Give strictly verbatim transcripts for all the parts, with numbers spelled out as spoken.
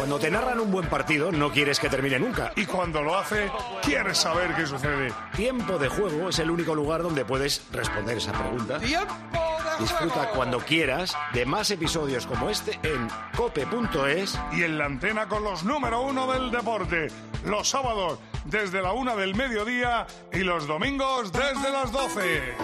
Cuando te narran un buen partido, no quieres que termine nunca. Y cuando lo hace, quieres saber qué sucede. Tiempo de Juego es el único lugar donde puedes responder esa pregunta. ¡Tiempo de Disfruta juego! cuando quieras de más episodios como este en cope punto es. Y en la antena con los número uno del deporte. Los sábados desde la una del mediodía y los domingos desde las doce.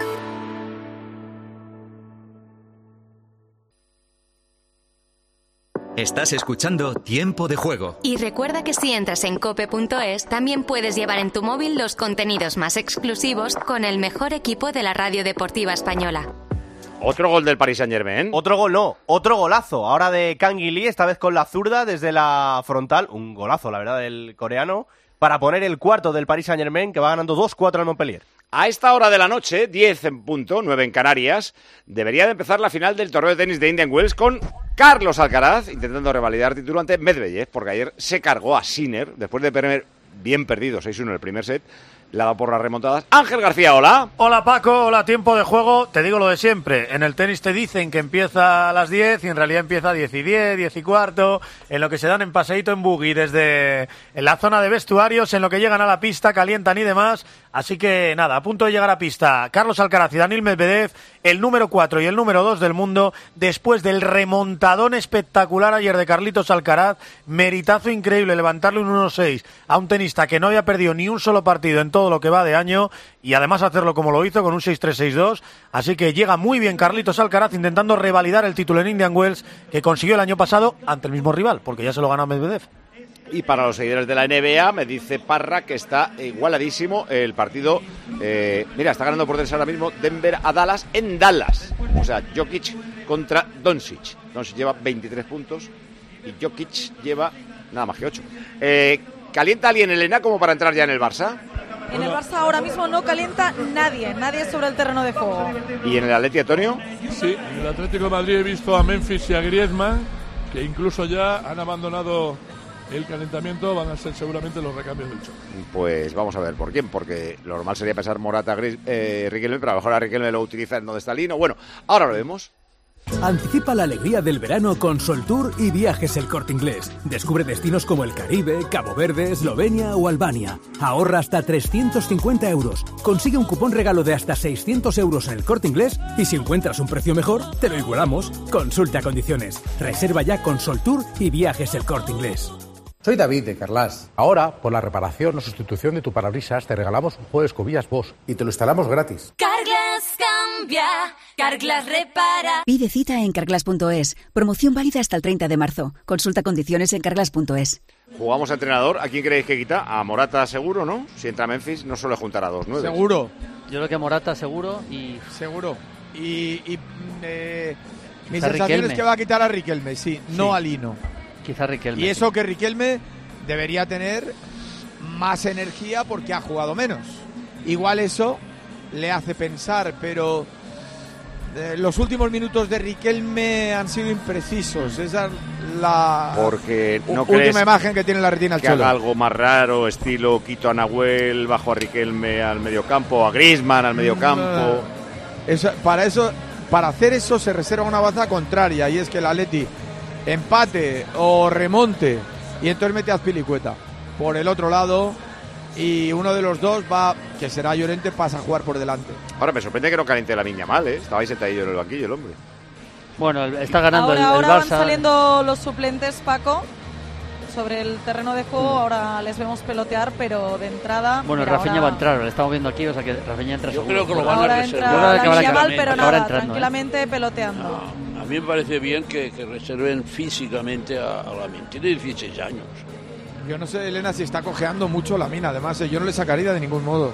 Estás escuchando Tiempo de Juego. Y recuerda que si entras en cope punto es, también puedes llevar en tu móvil los contenidos más exclusivos con el mejor equipo de la radio deportiva española. Otro gol del Paris Saint-Germain. Otro gol no, otro golazo. Ahora de Kang-in Lee, esta vez con la zurda desde la frontal. Un golazo, la verdad, del coreano. Para poner el cuarto del Paris Saint-Germain, que va ganando dos cuatro al Montpellier. A esta hora de la noche, diez en punto, nueve en Canarias, debería de empezar la final del torneo de tenis de Indian Wells con Carlos Alcaraz intentando revalidar título ante Medvedev, porque ayer se cargó a Sinner después de perder bien perdido seis uno en el primer set. Le ha dado por las remontadas. Ángel García, hola. Hola Paco, hola Tiempo de Juego. Te digo lo de siempre. En el tenis te dicen que empieza a las diez y en realidad empieza a diez y diez, diez y cuarto. En lo que se dan en paseíto en buggy desde en la zona de vestuarios, en lo que llegan a la pista, calientan y demás. Así que nada, a punto de llegar a pista Carlos Alcaraz y Daniil Medvedev, el número cuatro y el número dos del mundo, después del remontadón espectacular ayer de Carlitos Alcaraz. Meritazo increíble levantarle un uno seis a un tenista que no había perdido ni un solo partido en todo lo que va de año y además hacerlo como lo hizo con un seis tres seis dos. Así que llega muy bien Carlitos Alcaraz intentando revalidar el título en Indian Wells que consiguió el año pasado ante el mismo rival, porque ya se lo ganó Medvedev. Y para los seguidores de la N B A, me dice Parra que está igualadísimo el partido. Eh, mira, está ganando por tres ahora mismo Denver a Dallas en Dallas. O sea, Jokic contra Doncic. Doncic lleva veintitrés puntos y Jokic lleva nada más que ocho. Eh, ¿Calienta alguien, Elena, como para entrar ya en el Barça? En el Barça ahora mismo no calienta nadie, nadie sobre el terreno de juego. ¿Y en el Atleti, Antonio? Sí, en el Atlético de Madrid he visto a Memphis y a Griezmann, que incluso ya han abandonado el calentamiento, van a ser seguramente los recambios del choque. Pues vamos a ver por quién, porque lo normal sería pensar Morata, Gris, eh, Riquelme, pero a lo mejor a Riquelme lo utiliza en donde está Lino. Bueno, ahora lo vemos. Anticipa la alegría del verano con Sol Tour y Viajes El Corte Inglés. Descubre destinos como el Caribe, Cabo Verde, Eslovenia o Albania. Ahorra hasta trescientos cincuenta euros. Consigue un cupón regalo de hasta seiscientos euros en El Corte Inglés y si encuentras un precio mejor, te lo igualamos. Consulta condiciones. Reserva ya con Sol Tour y Viajes El Corte Inglés. Soy David de Carlas. Ahora, por la reparación o sustitución de tu parabrisas, te regalamos un juego de escobillas Bosch y te lo instalamos gratis. Carglass cambia, Carglass repara. Pide cita en carglass punto es. Promoción válida hasta el treinta de marzo. Consulta condiciones en carglass punto es. Jugamos a entrenador. ¿A quién creéis que quita? A Morata seguro, ¿no? Si entra Memphis, no suele juntar a dos nueve. Seguro. Yo creo que Morata seguro y... Seguro. Y, y eh, mi Quizá sensación Riquelme. es que va a quitar a Riquelme, sí, Sí. no a Lino. Quizá Riquelme. Y eso que Riquelme debería tener más energía porque ha jugado menos. Igual eso le hace pensar, pero eh, los últimos minutos de Riquelme han sido imprecisos. Esa es la Porque no u- crees última imagen que tiene la retina al que Cholo. haga algo más raro, estilo quito a Nahuel, bajo a Riquelme al mediocampo, a Griezmann al mediocampo. No. Eso, para eso, para hacer eso se reserva una baza contraria, y es que el Atleti empate o remonte y entonces mete a Azpilicueta por el otro lado y uno de los dos va, que será Llorente, pasa a jugar por delante. Ahora me sorprende que no caliente la niña mal, ¿eh? Estaba ahí sentadillo en el banquillo el hombre. Bueno, está ganando ahora, el, el ahora Barça. van saliendo los suplentes, Paco, sobre el terreno de juego. Ahora les vemos pelotear, pero de entrada... Bueno, mira, Rafinha ahora, va a entrar, lo estamos viendo aquí, o sea que Rafinha entra Yo seguro. creo que lo van a ahora reservar. entra Yo creo que Lamine habrá Yamal, que- pero acabará nada, entrando, ¿eh? tranquilamente peloteando. A mí me parece bien que, que reserven físicamente a, a Lamine. Tiene dieciséis años. Yo no sé, Elena, si está cojeando mucho la mina. Además, eh, yo no le sacaría de ningún modo.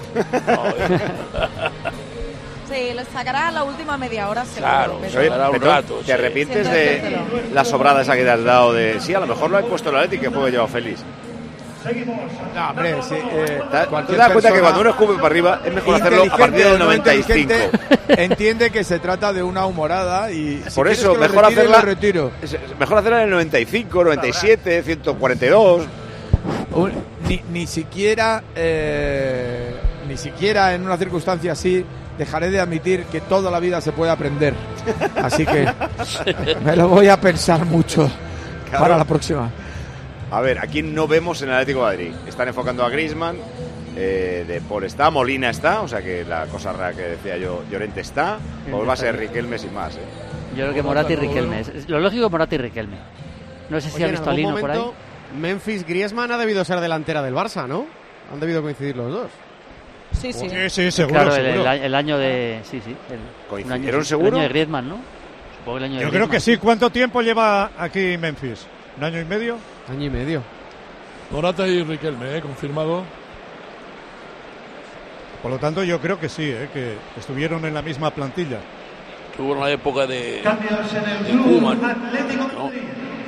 Sí, les sacará la última media hora seguro. Claro, pero- Oye, Dará un Petón, rato, ¿te sí. arrepientes Siendo de tercero. la sobrada esa que te has dado de... Sí, a lo mejor lo ha puesto el Atleti que juegue llevado feliz. No, hombre, sí, eh, ¿Te das cualquier cuenta que persona cuando uno escupe para arriba es mejor hacerlo a partir inteligente del o no noventa y cinco? inteligente, entiende que se trata de una humorada y si Por quieres eso, que lo mejor retire, hacerla, lo retiro. es- es mejor hacerla en el noventa y cinco, noventa y siete, ciento cuarenta y dos. Un- Ni, ni siquiera eh, ni siquiera en una circunstancia así dejaré de admitir que toda la vida se puede aprender. Así que me lo voy a pensar mucho Claro. para la próxima. A ver, ¿a quién no vemos en el Atlético de Madrid? Están enfocando a Griezmann, eh, De Paul está, Molina está, o sea que la cosa rara que decía yo, Llorente está, pues va a ser Riquelme sin más, ¿eh? Yo creo que Morata y Riquelme. Es lo lógico, Morata y Riquelme. No sé si Oye, ha visto a Lino por ahí. Memphis Griezmann ha debido ser delantera del Barça, ¿no? Han debido coincidir los dos. Sí, sí. Sí, sí, seguro, claro, seguro. El, el, el año de... Sí, sí. El, ¿Coincidieron año, seguro? El año de Griezmann, ¿no? Supongo el año de Yo Griezmann. creo que sí. ¿Cuánto tiempo lleva aquí Memphis? ¿Un año y medio? Año y medio. Morata y Riquelme, ¿eh? Confirmado. Por lo tanto, yo creo que sí, ¿eh? Que estuvieron en la misma plantilla. Tuvo una época de... Cambios en el de club Koeman, Atlético de ¿no? Madrid.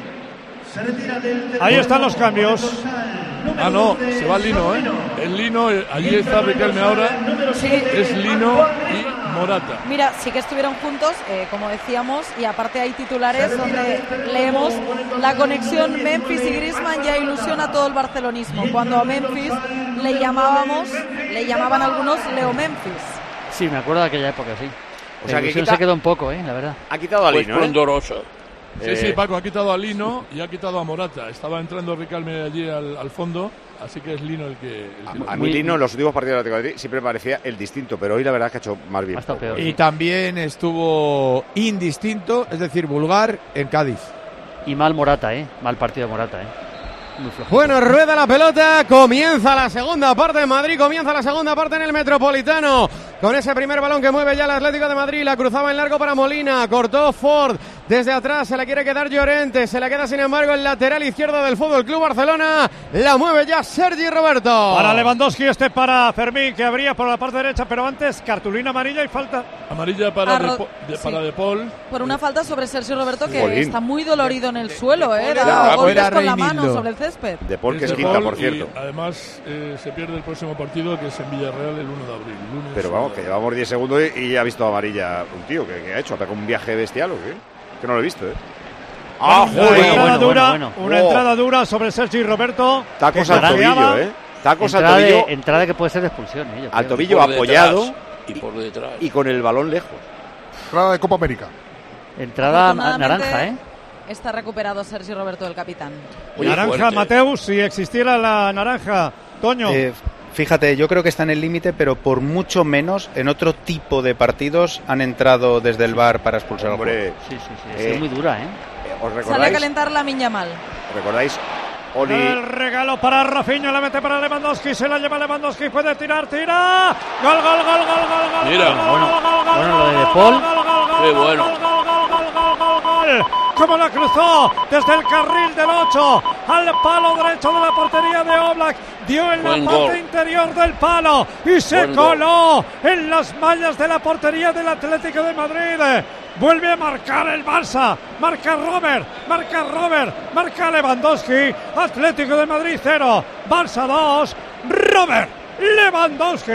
Se retira del Ahí están los cambios. Ah, no, se va Lino, ¿eh? El Lino, eh, allí está Riquelme ahora. Sí. Es Lino y Morata. Mira, sí que estuvieron juntos, eh, como decíamos, y aparte hay titulares donde leemos la conexión Memphis y Griezmann ya ilusiona a todo el barcelonismo. Cuando a Memphis le llamábamos, le llamaban algunos Leo Memphis. Sí, me acuerdo de aquella época, sí. O sea, La que ilusión quita- se quedó un poco, ¿eh? La verdad. Ha quitado a Pues Lino, ¿eh? Esplendorosa. Sí, Eh, sí, Paco, ha quitado a Lino y ha quitado a Morata. Estaba entrando Riquelme allí al, al fondo, así que es Lino el que... el que lo- A mí Lino en los últimos partidos del Atlético de Madrid siempre parecía el distinto, pero hoy la verdad es que ha hecho más bien. estado peor. Y también estuvo indistinto, es decir, vulgar, en Cádiz. Y mal Morata, ¿eh? Mal partido de Morata, ¿eh? Muy flojo. Bueno, rueda la pelota, comienza la segunda parte en Madrid, comienza la segunda parte en el Metropolitano, con ese primer balón que mueve ya el Atlético de Madrid, la cruzaba en largo para Molina, cortó Ford, desde atrás se la quiere quedar Llorente, se la queda sin embargo el lateral izquierdo del Fútbol Club Barcelona, la mueve ya Sergi Roberto. Para Lewandowski, este para Fermín, que abría por la parte derecha, pero antes cartulina amarilla y falta. Amarilla para, Ah, de, Ro- Po- de- sí. para De Paul. Por una falta sobre Sergio Roberto que Jolín. está muy dolorido en el suelo, ¿eh? Era- Da golpes era con la mano Reinildo. sobre el césped. De Paul, que Es es De quinta, Paul, por cierto. y además eh, se pierde el próximo partido, que es en Villarreal el uno de abril. lunes. Pero vamos, que llevamos diez segundos y, y ya ha visto amarilla un tío. ¿Qué, qué ha hecho? ¿Ha pegado un viaje bestial o qué? Que no lo he visto, ¿eh? ¡Ah, Una joder! entrada bueno, dura, bueno, bueno. una Oh. entrada dura sobre Sergi Roberto. Tacos que al golpeaba. tobillo, ¿eh? Tacos al Entrada, tobillo, de, entrada que puede ser de expulsión, ¿eh? Yo al creo. tobillo Por apoyado detrás y por detrás. y con el balón lejos. Entrada de Copa América. Entrada Afortunadamente, naranja, ¿eh? Está recuperado Sergio Roberto, el capitán. Oye, Naranja, fuerte. Mateus, si existiera la naranja. Toño. Eh, fíjate, yo creo que está en el límite, pero por mucho menos en otro tipo de partidos han entrado desde el V A R para expulsar al Hombre, Sí, sí, sí. Eh, Es muy dura, ¿eh? eh, ¿os Sale a recordáis? calentar la Miñamal. ¿Recordáis? Oli, El regalo para Rafinha, la mete para Lewandowski, se la lleva Lewandowski, puede tirar, tira. Gol, gol, gol, gol, gol, gol. Mira. gol, Bueno, gol, gol, bueno, gol, lo de De gol, Paul. gol, gol, gol, Qué gol, bueno. gol, gol, gol, gol, gol, gol, gol. Cómo la cruzó desde el carril del ocho al palo derecho de la portería de Oblak. Dio en Buen la parte gol. interior del palo y se Buen gol. coló en las mallas de la portería del Atlético de Madrid. Vuelve a marcar el Barça. Marca Robert, marca Robert, marca Lewandowski. Atlético de Madrid cero, Barça dos. Robert Lewandowski.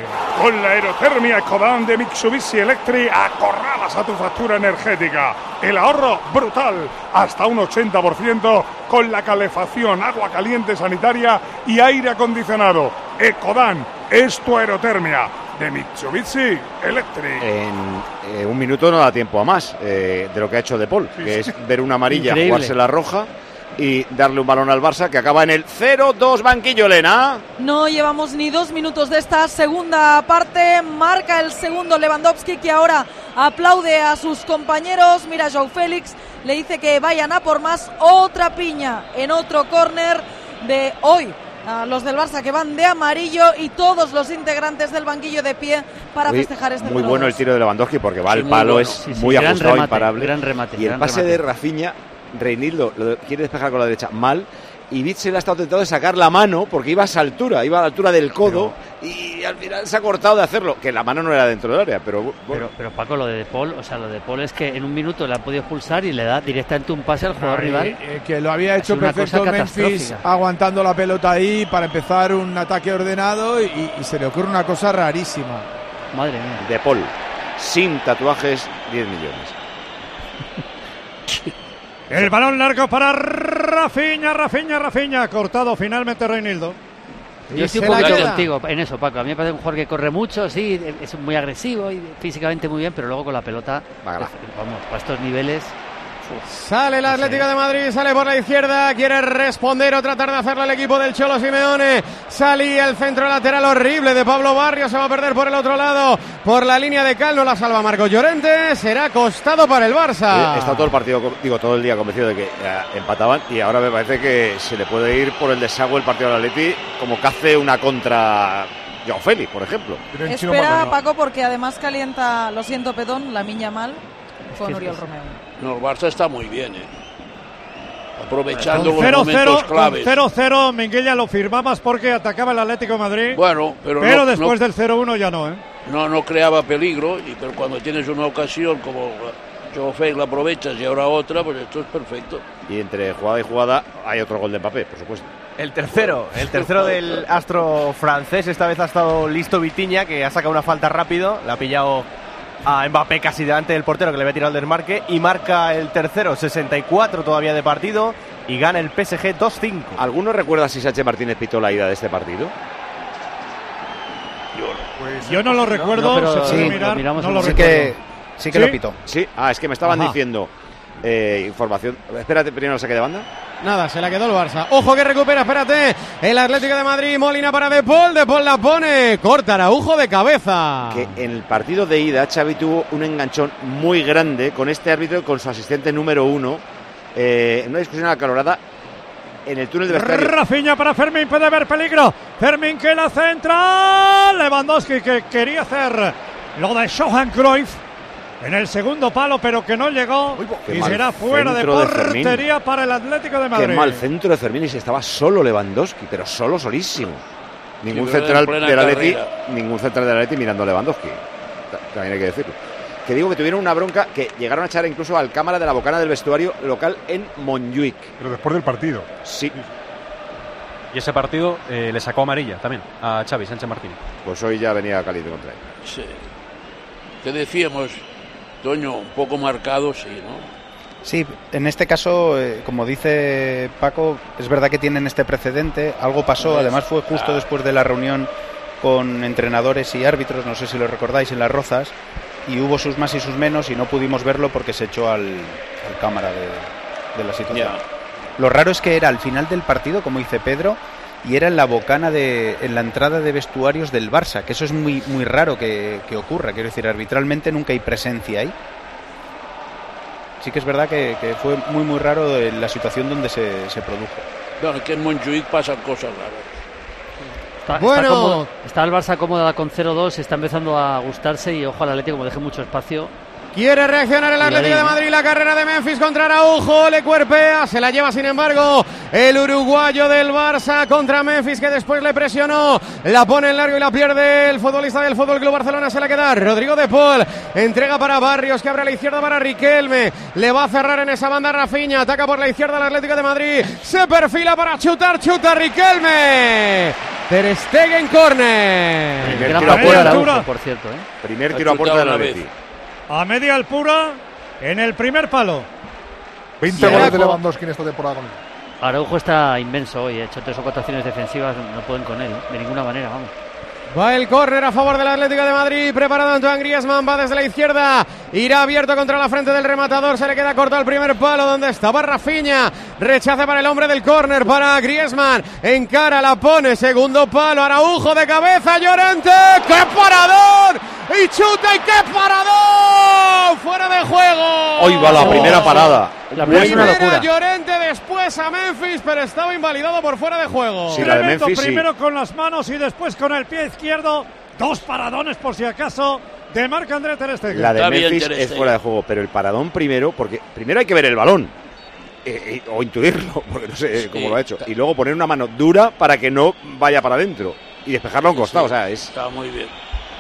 Con la aerotermia Ecodan de Mitsubishi Electric acorralas a tu factura energética. El ahorro brutal, hasta un ochenta por ciento con la calefacción, agua caliente sanitaria y aire acondicionado. Ecodan es tu aerotermia de Mitsubishi Electric. en eh, un minuto no da tiempo a más eh, de lo que ha hecho De Paul, que es ver una amarilla, Increíble. jugarse la roja y darle un balón al Barça que acaba en el cero dos banquillo, Elena. No llevamos ni dos minutos de esta segunda parte. Marca el segundo Lewandowski, que ahora aplaude a sus compañeros. Mira, Joao Félix le dice que vayan a por más. Otra piña en otro córner de hoy. A los del Barça que van de amarillo y todos los integrantes del banquillo de pie para Muy- festejar este Muy uno bueno dos. el tiro de Lewandowski porque va Sí, al muy palo, bueno. es Sí, sí, muy gran ajustado, remate, imparable. gran remate, y el gran pase remate. de Rafinha, Reinildo lo quiere despejar con la derecha mal. Y Witsel ha estado tentado de sacar la mano porque iba a esa altura, iba a la altura del codo y al final se ha cortado de hacerlo. Que la mano no era dentro del área, pero bueno. Pero, pero Paco, lo de De Paul, o sea, lo de Paul es que en un minuto le ha podido expulsar y le da directamente un pase al jugador Ay, rival. eh, que lo había hecho Es una perfecto cosa Memphis, catastrófica. aguantando la pelota ahí para empezar un ataque ordenado y, y se le ocurre una cosa rarísima. Madre mía. De Paul, sin tatuajes, diez millones. El balón largo para Rafinha, Rafinha, Rafinha. Cortado finalmente Reinildo. Yo estoy un se la poquito queda. contigo en eso, Paco. A mí me parece un jugador que corre mucho, sí, es muy agresivo y físicamente muy bien, pero luego con la pelota, Va, va. vamos, a estos niveles, Sale el Atlético de Madrid, sale por la izquierda, quiere responder o tratar de hacerlo el equipo del Cholo Simeone. Salía el centro lateral horrible de Pablo Barrios, se va a perder por el otro lado, por la línea de cal, no la salva Marcos Llorente, será costado para el Barça. He estado todo el partido, digo, todo el día convencido de que eh, empataban y ahora me parece que se le puede ir por el desagüe el partido del Atleti como que hace una contra Joao Félix, por ejemplo. Espera, Paco, porque además calienta, lo siento, Pedón, la miña mal con Oriol Romeu. No, el Barça está muy bien, ¿eh? Aprovechando los cero cero, momentos claves. cero cero, Minguella, lo firmabas porque atacaba el Atlético de Madrid. Bueno, pero, pero no, después no, del cero uno ya no, ¿eh? No, no creaba peligro, y, pero cuando tienes una ocasión como Joao Félix la aprovechas y ahora otra, pues esto es perfecto. Y entre jugada y jugada hay otro gol de Mbappé, por supuesto. El tercero, el tercero del astro francés. Esta vez ha estado listo Vitinha, que ha sacado una falta rápido, la ha pillado a Mbappé casi delante del portero, que le había tirado el desmarque, y marca el tercero, sesenta y cuatro todavía de partido, y gana el P S G dos cinco. ¿Alguno recuerda si Sánchez Martínez pitó la ida de este partido? Pues yo no lo recuerdo, no, pero se puede sí, mirar, lo no lo sí recuerdo. Que, sí que ¿Sí? lo pitó. Sí, ah, es que me estaban Ajá. diciendo eh, información. Espérate, primero el saque de banda. Nada, se la quedó el Barça. Ojo que recupera, espérate. El Atlético de Madrid, Molina para De Paul. De Paul la pone. Corta Araujo de cabeza. Que en el partido de ida Xavi tuvo un enganchón muy grande con este árbitro y con su asistente número uno. Eh, en una discusión acalorada en el túnel de vestuario. Rafinha para Fermín, puede haber peligro. Fermín que la centra. Lewandowski que quería hacer lo de Johan Cruyff en el segundo palo, pero que no llegó. Qué Y mal será fuera de centro de Fermín. portería para el Atlético de Madrid. Qué mal centro de Fermín, y se estaba solo Lewandowski, pero solo, solísimo. Ningún Sí, central en plena del Atleti, carrera. ningún central del Atleti mirando a Lewandowski. También hay que decirlo. Que digo que tuvieron una bronca que llegaron a echar incluso al cámara de la bocana del vestuario local en Montjuic. Pero después del partido. Sí. Y ese partido eh, le sacó amarilla también a Xavi Sánchez Martínez. Pues hoy ya venía caliente contra él. Sí. ¿Qué decíamos, Toño? Un poco marcado, sí, ¿no? Sí, en este caso, eh, como dice Paco, es verdad que tienen este precedente. Algo pasó, además fue justo después de la reunión con entrenadores y árbitros, no sé si lo recordáis, en Las Rozas, y hubo sus más y sus menos y no pudimos verlo porque se echó al, al cámara de, de la situación. Ya. Lo raro es que era al final del partido, como dice Pedro, y era en la bocana de, en la entrada de vestuarios del Barça, que eso es muy muy raro que, que ocurra. Quiero decir, arbitralmente nunca hay presencia ahí. Sí que es verdad que, que fue muy muy raro la situación donde se, se produjo. Bueno, que en Montjuic pasan cosas raras. Está, Bueno. está, cómodo, está el Barça cómoda con cero dos, está empezando a gustarse y ojo al Atlético, como deje mucho espacio. Quiere reaccionar el Atlético de Madrid, la carrera de Memphis contra Araujo, le cuerpea, se la lleva sin embargo el uruguayo del Barça contra Memphis, que después le presionó, la pone en largo y la pierde el futbolista del Fútbol Club Barcelona, se la queda Rodrigo de Paul, entrega para Barrios, que abre a la izquierda para Riquelme, le va a cerrar en esa banda Rafinha, ataca por la izquierda el Atlético de Madrid, se perfila para chutar, chuta Riquelme, Ter Stegen córner. Primer Gran tiro a partido de puerta, Araujo, por cierto, ¿eh? primer tiro a puerta del Atleti. A media altura, en el primer palo. veinte goles de Lewandowski en esta temporada con él. Araujo está inmenso hoy, ha hecho tres o cuatro acciones defensivas, no pueden con él, de ninguna manera, vamos. Va el córner a favor del Atlético de Madrid, preparado Antoine Griezmann, va desde la izquierda, irá abierto contra la frente del rematador, se le queda corto al primer palo donde estaba Rafinha, rechace para el hombre del córner, para Griezmann, encara, la pone, segundo palo, Araujo de cabeza, Llorente, ¡qué paradón! Y chuta y qué paradón, fuera de juego. Hoy va la primera parada. La primera es una locura. Llorente, después a Memphis, pero estaba invalidado por fuera de juego. Sí, la de Tremendo, Memphis, sí. primero con las manos y después con el pie izquierdo. Dos paradones por si acaso de Marc-André Ter Stegen. La de Está bien, Memphis Ter es Stegen. fuera de juego, pero el paradón primero, porque primero hay que ver el balón. eh, eh, o intuirlo, porque no sé Sí. cómo lo ha hecho. Y luego poner una mano dura para que no vaya para adentro. Y despejarlo a un costado, Sí, o sea, es... Está muy bien.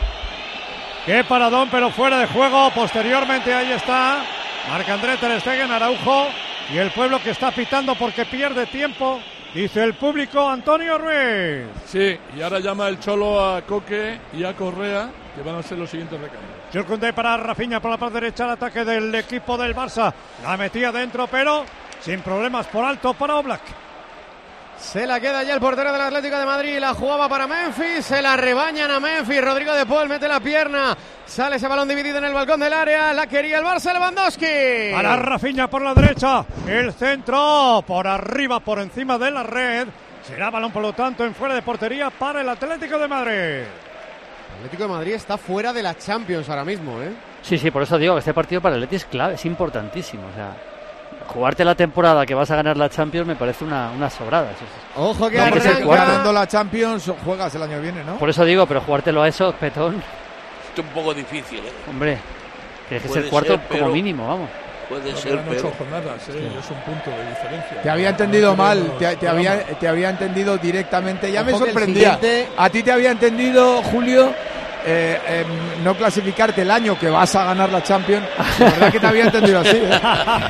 Qué paradón, pero fuera de juego. Posteriormente ahí está Marc-André Ter Stegen, Araujo y el pueblo que está pitando porque pierde tiempo. Dice el público Antonio Ruiz. Sí, y ahora llama el Cholo a Coque y a Correa, que van a ser los siguientes recambios. Jules Koundé para Rafinha por la parte derecha, el ataque del equipo del Barça. La metía dentro, pero sin problemas por alto para Oblak. Se la queda ya el portero del Atlético de Madrid. La jugaba para Memphis. Se la rebañan a Memphis. Rodrigo de Paul mete la pierna. Sale ese balón dividido en el balcón del área. La quería el Barça. Lewandowski. Para Rafinha por la derecha. El centro por arriba, por encima de la red. Será balón, por lo tanto, en fuera de portería para el Atlético de Madrid. El Atlético de Madrid está fuera de la Champions ahora mismo, ¿eh? Sí, sí, por eso digo que este partido para el Atleti es clave, es importantísimo. O sea, jugarte la temporada que vas a ganar la Champions me parece una, una sobrada. Eso es. Ojo que no, arranca. ganando la Champions juegas el año que viene, ¿no? Por eso digo, pero jugártelo a eso, Petón. Es un poco difícil, ¿eh? Hombre, tienes que Puede ser cuarto ser, pero... como mínimo, vamos. Puede no, ser, pero... ocho jornadas, ¿eh? Sí. Es un punto de diferencia. Te había entendido mal, te, te, había, te había entendido directamente. Ya Ojo me sorprendía. Siguiente... A ti te había entendido, Julio, eh, eh, no clasificarte el año que vas a ganar la Champions. La verdad que te había entendido así, ¿eh?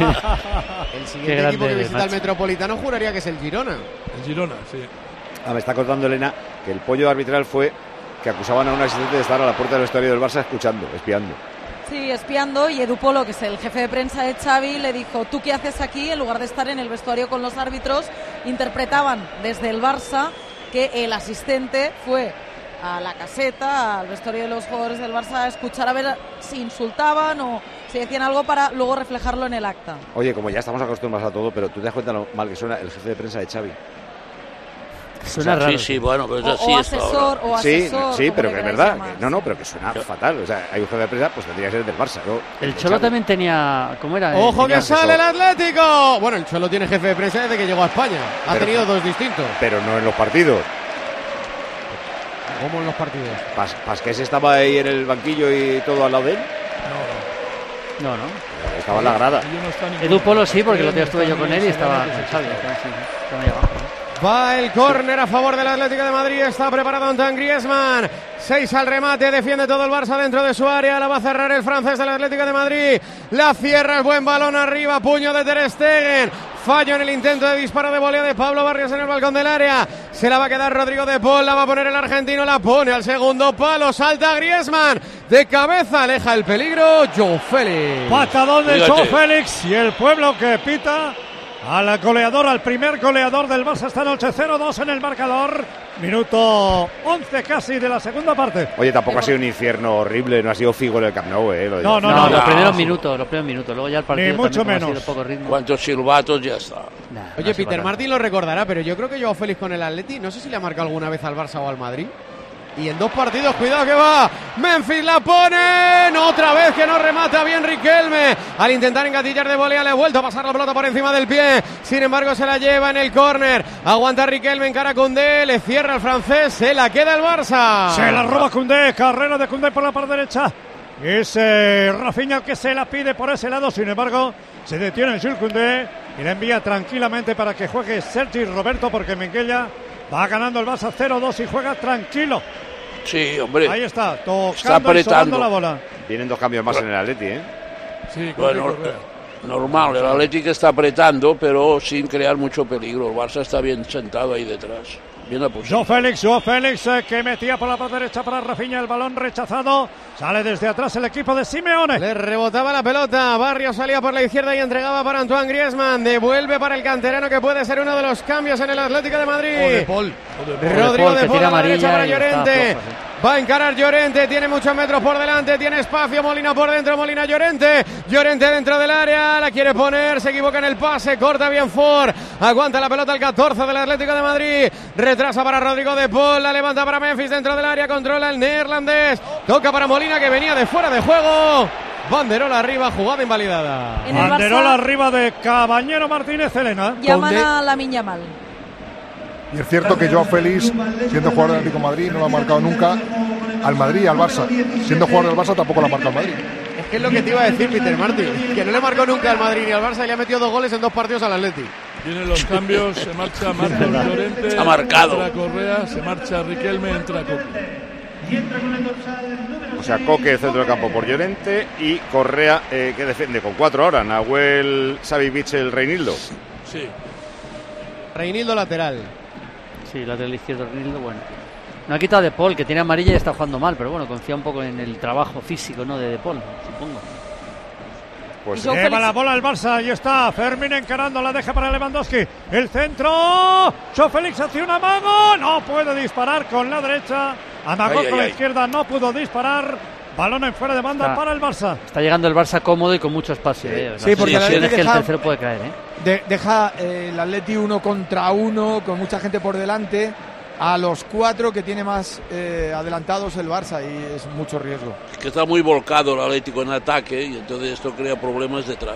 El siguiente equipo que visita el Metropolitano juraría que es el Girona. El Girona, sí. Ah, me está contando Elena que el pollo arbitral fue que acusaban a un asistente de estar a la puerta del vestuario del Barça escuchando, espiando. Sí, espiando, y Edu Polo, que es el jefe de prensa de Xavi, le dijo: ¿tú qué haces aquí? En lugar de estar en el vestuario con los árbitros. Interpretaban desde el Barça que el asistente fue a la caseta, al vestuario de los jugadores del Barça, a escuchar a ver si insultaban o si decían algo para luego reflejarlo en el acta. Oye, como ya estamos acostumbrados a todo, pero tú te das cuenta lo mal que suena el jefe de prensa de Xavi. Suena o sea, raro. Sí, sí, bueno, pero es o, así o esto asesor, ahora. o Sí, asesor. sí, pero que es verdad. llamar. Que, no, no, pero que suena fatal. O sea, hay un jefe de prensa, pues tendría que ser del Barça, ¿no? El Cholo también tenía... ¿Cómo era? ¡Ojo Tenía que sale el asesor. Atlético! Bueno, el Cholo tiene jefe de prensa desde que llegó a España. Ha Pero- tenido dos distintos. Pero no en los partidos. ¿Cómo en los partidos? Pas, Pasqués estaba ahí en el banquillo y todo al lado de él. No, no. Estaba en la grada. Edu Polo sí, porque el otro día estuve yo con él y estaba con Xavi. Sí, que me llegaba. Va el córner a favor del Atlético de Madrid. Está preparado Antoine Griezmann. Seis al remate. Defiende todo el Barça dentro de su área. La va a cerrar el francés del Atlético de Madrid. La cierra el buen balón arriba. Puño de Ter Stegen. Fallo en el intento de disparo de volea de Pablo Barrios en el balcón del área. Se la va a quedar Rodrigo de Paul. La va a poner el argentino. La pone al segundo palo. Salta Griezmann. De cabeza. Aleja el peligro. Joe Félix. Patadón de Fíjate. Joe Félix y el pueblo que pita al goleador, al primer goleador del Barça esta noche. Cero dos en el marcador. Minuto once casi de la segunda parte. Oye, tampoco ha sido un infierno horrible, no ha sido Figo en el Camp Nou, ¿eh? Lo de- No, no, No, no, los no, primeros sí. minutos, los primeros minutos. Luego ya el partido Ni mucho también, como ha menos. sido poco ritmo. Cuántos silbatos, ya está. Nah, Oye, no se Peter para. Martin lo recordará, pero yo creo que Joao Félix con el Atleti, no sé si le ha marcado alguna vez al Barça o al Madrid. Y en dos partidos, cuidado que va. Memphis la pone. Otra vez que no remata bien Riquelme. Al intentar engatillar de volea le ha vuelto a pasar la pelota por encima del pie. Sin embargo, se la lleva en el córner. Aguanta Riquelme, encara a Koundé. Le cierra el francés. Se la queda el Barça. Se la roba Koundé. Carrera de Koundé por la parte derecha. Es eh, Rafinha el que se la pide por ese lado. Sin embargo, se detiene Jules Koundé y la envía tranquilamente para que juegue Sergi Roberto, porque Minguella va ganando el Barça cero dos y juega tranquilo. Sí, hombre. Ahí está, Está tocando y sobando apretando. la bola. Vienen dos cambios más en el Atleti, ¿eh? Sí, Bueno, Correa. normal, el Atlético está apretando, pero sin crear mucho peligro. El Barça está bien sentado ahí detrás. Bien apuntado. Joe Félix, Joe Félix eh, que metía por la parte derecha para Rafinha, el balón rechazado. Sale desde atrás el equipo de Simeone. Le rebotaba la pelota. Barrios salía por la izquierda y entregaba para Antoine Griezmann. Devuelve para el canterano, que puede ser uno de los cambios en el Atlético de Madrid. O de Paul. Rodrigo de que Paul tira a la derecha amarilla para y está Llorente. flojo, sí. Va a encarar Llorente, tiene muchos metros por delante, tiene espacio, Molina por dentro, Molina Llorente, Llorente dentro del área, la quiere poner, se equivoca en el pase, corta bien Ford, aguanta la pelota el catorce del Atlético de Madrid, retrasa para Rodrigo de Paul, la levanta para Memphis dentro del área, controla el neerlandés, toca para Molina que venía de fuera de juego, banderola arriba, jugada invalidada. En el Banderola Barça arriba de Cabañero Martínez Elena. llaman Conde. a Lamine Yamal. Y es cierto que Joao Félix, siendo jugador del Atlético de Madrid, no lo ha marcado nunca al Madrid y al Barça. Siendo jugador del Barça tampoco lo ha marcado al Madrid. Es que es lo que te iba a decir Peter Martin, que no le marcó nunca al Madrid ni al Barça y le ha metido dos goles en dos partidos al Atleti. Vienen los cambios, se marcha Marcos Llorente, Está marcado. entra Correa, se marcha Riquelme, entra Coque. O sea, Coque, centro del campo por Llorente, y Correa, eh, que defiende con cuatro ahora. Nahuel Savic, el Reinildo. Sí. Reinildo lateral. Sí, lateral izquierdo, Ronaldo, bueno. No ha quitado De Paul, que tiene amarilla y está jugando mal, pero bueno, confía un poco en el trabajo físico, ¿no?, de De Paul, supongo. Pues Lleva Félix. La bola el Barça, ahí está. Fermín encarando, la deja para Lewandowski. El centro. Joao Félix hacia un amago. No puede disparar con la derecha. Amagó con la ay. izquierda, no pudo disparar. Balón en fuera de banda está, para el Barça. Está llegando el Barça cómodo y con mucho espacio. Eh. Sí, porque la deja, es que el tercero puede caer. Eh. De, deja eh, el Atleti uno contra uno, con mucha gente por delante, a los cuatro que tiene más eh, adelantados el Barça, y es mucho riesgo. Es que está muy volcado el Atlético en ataque y entonces esto crea problemas detrás.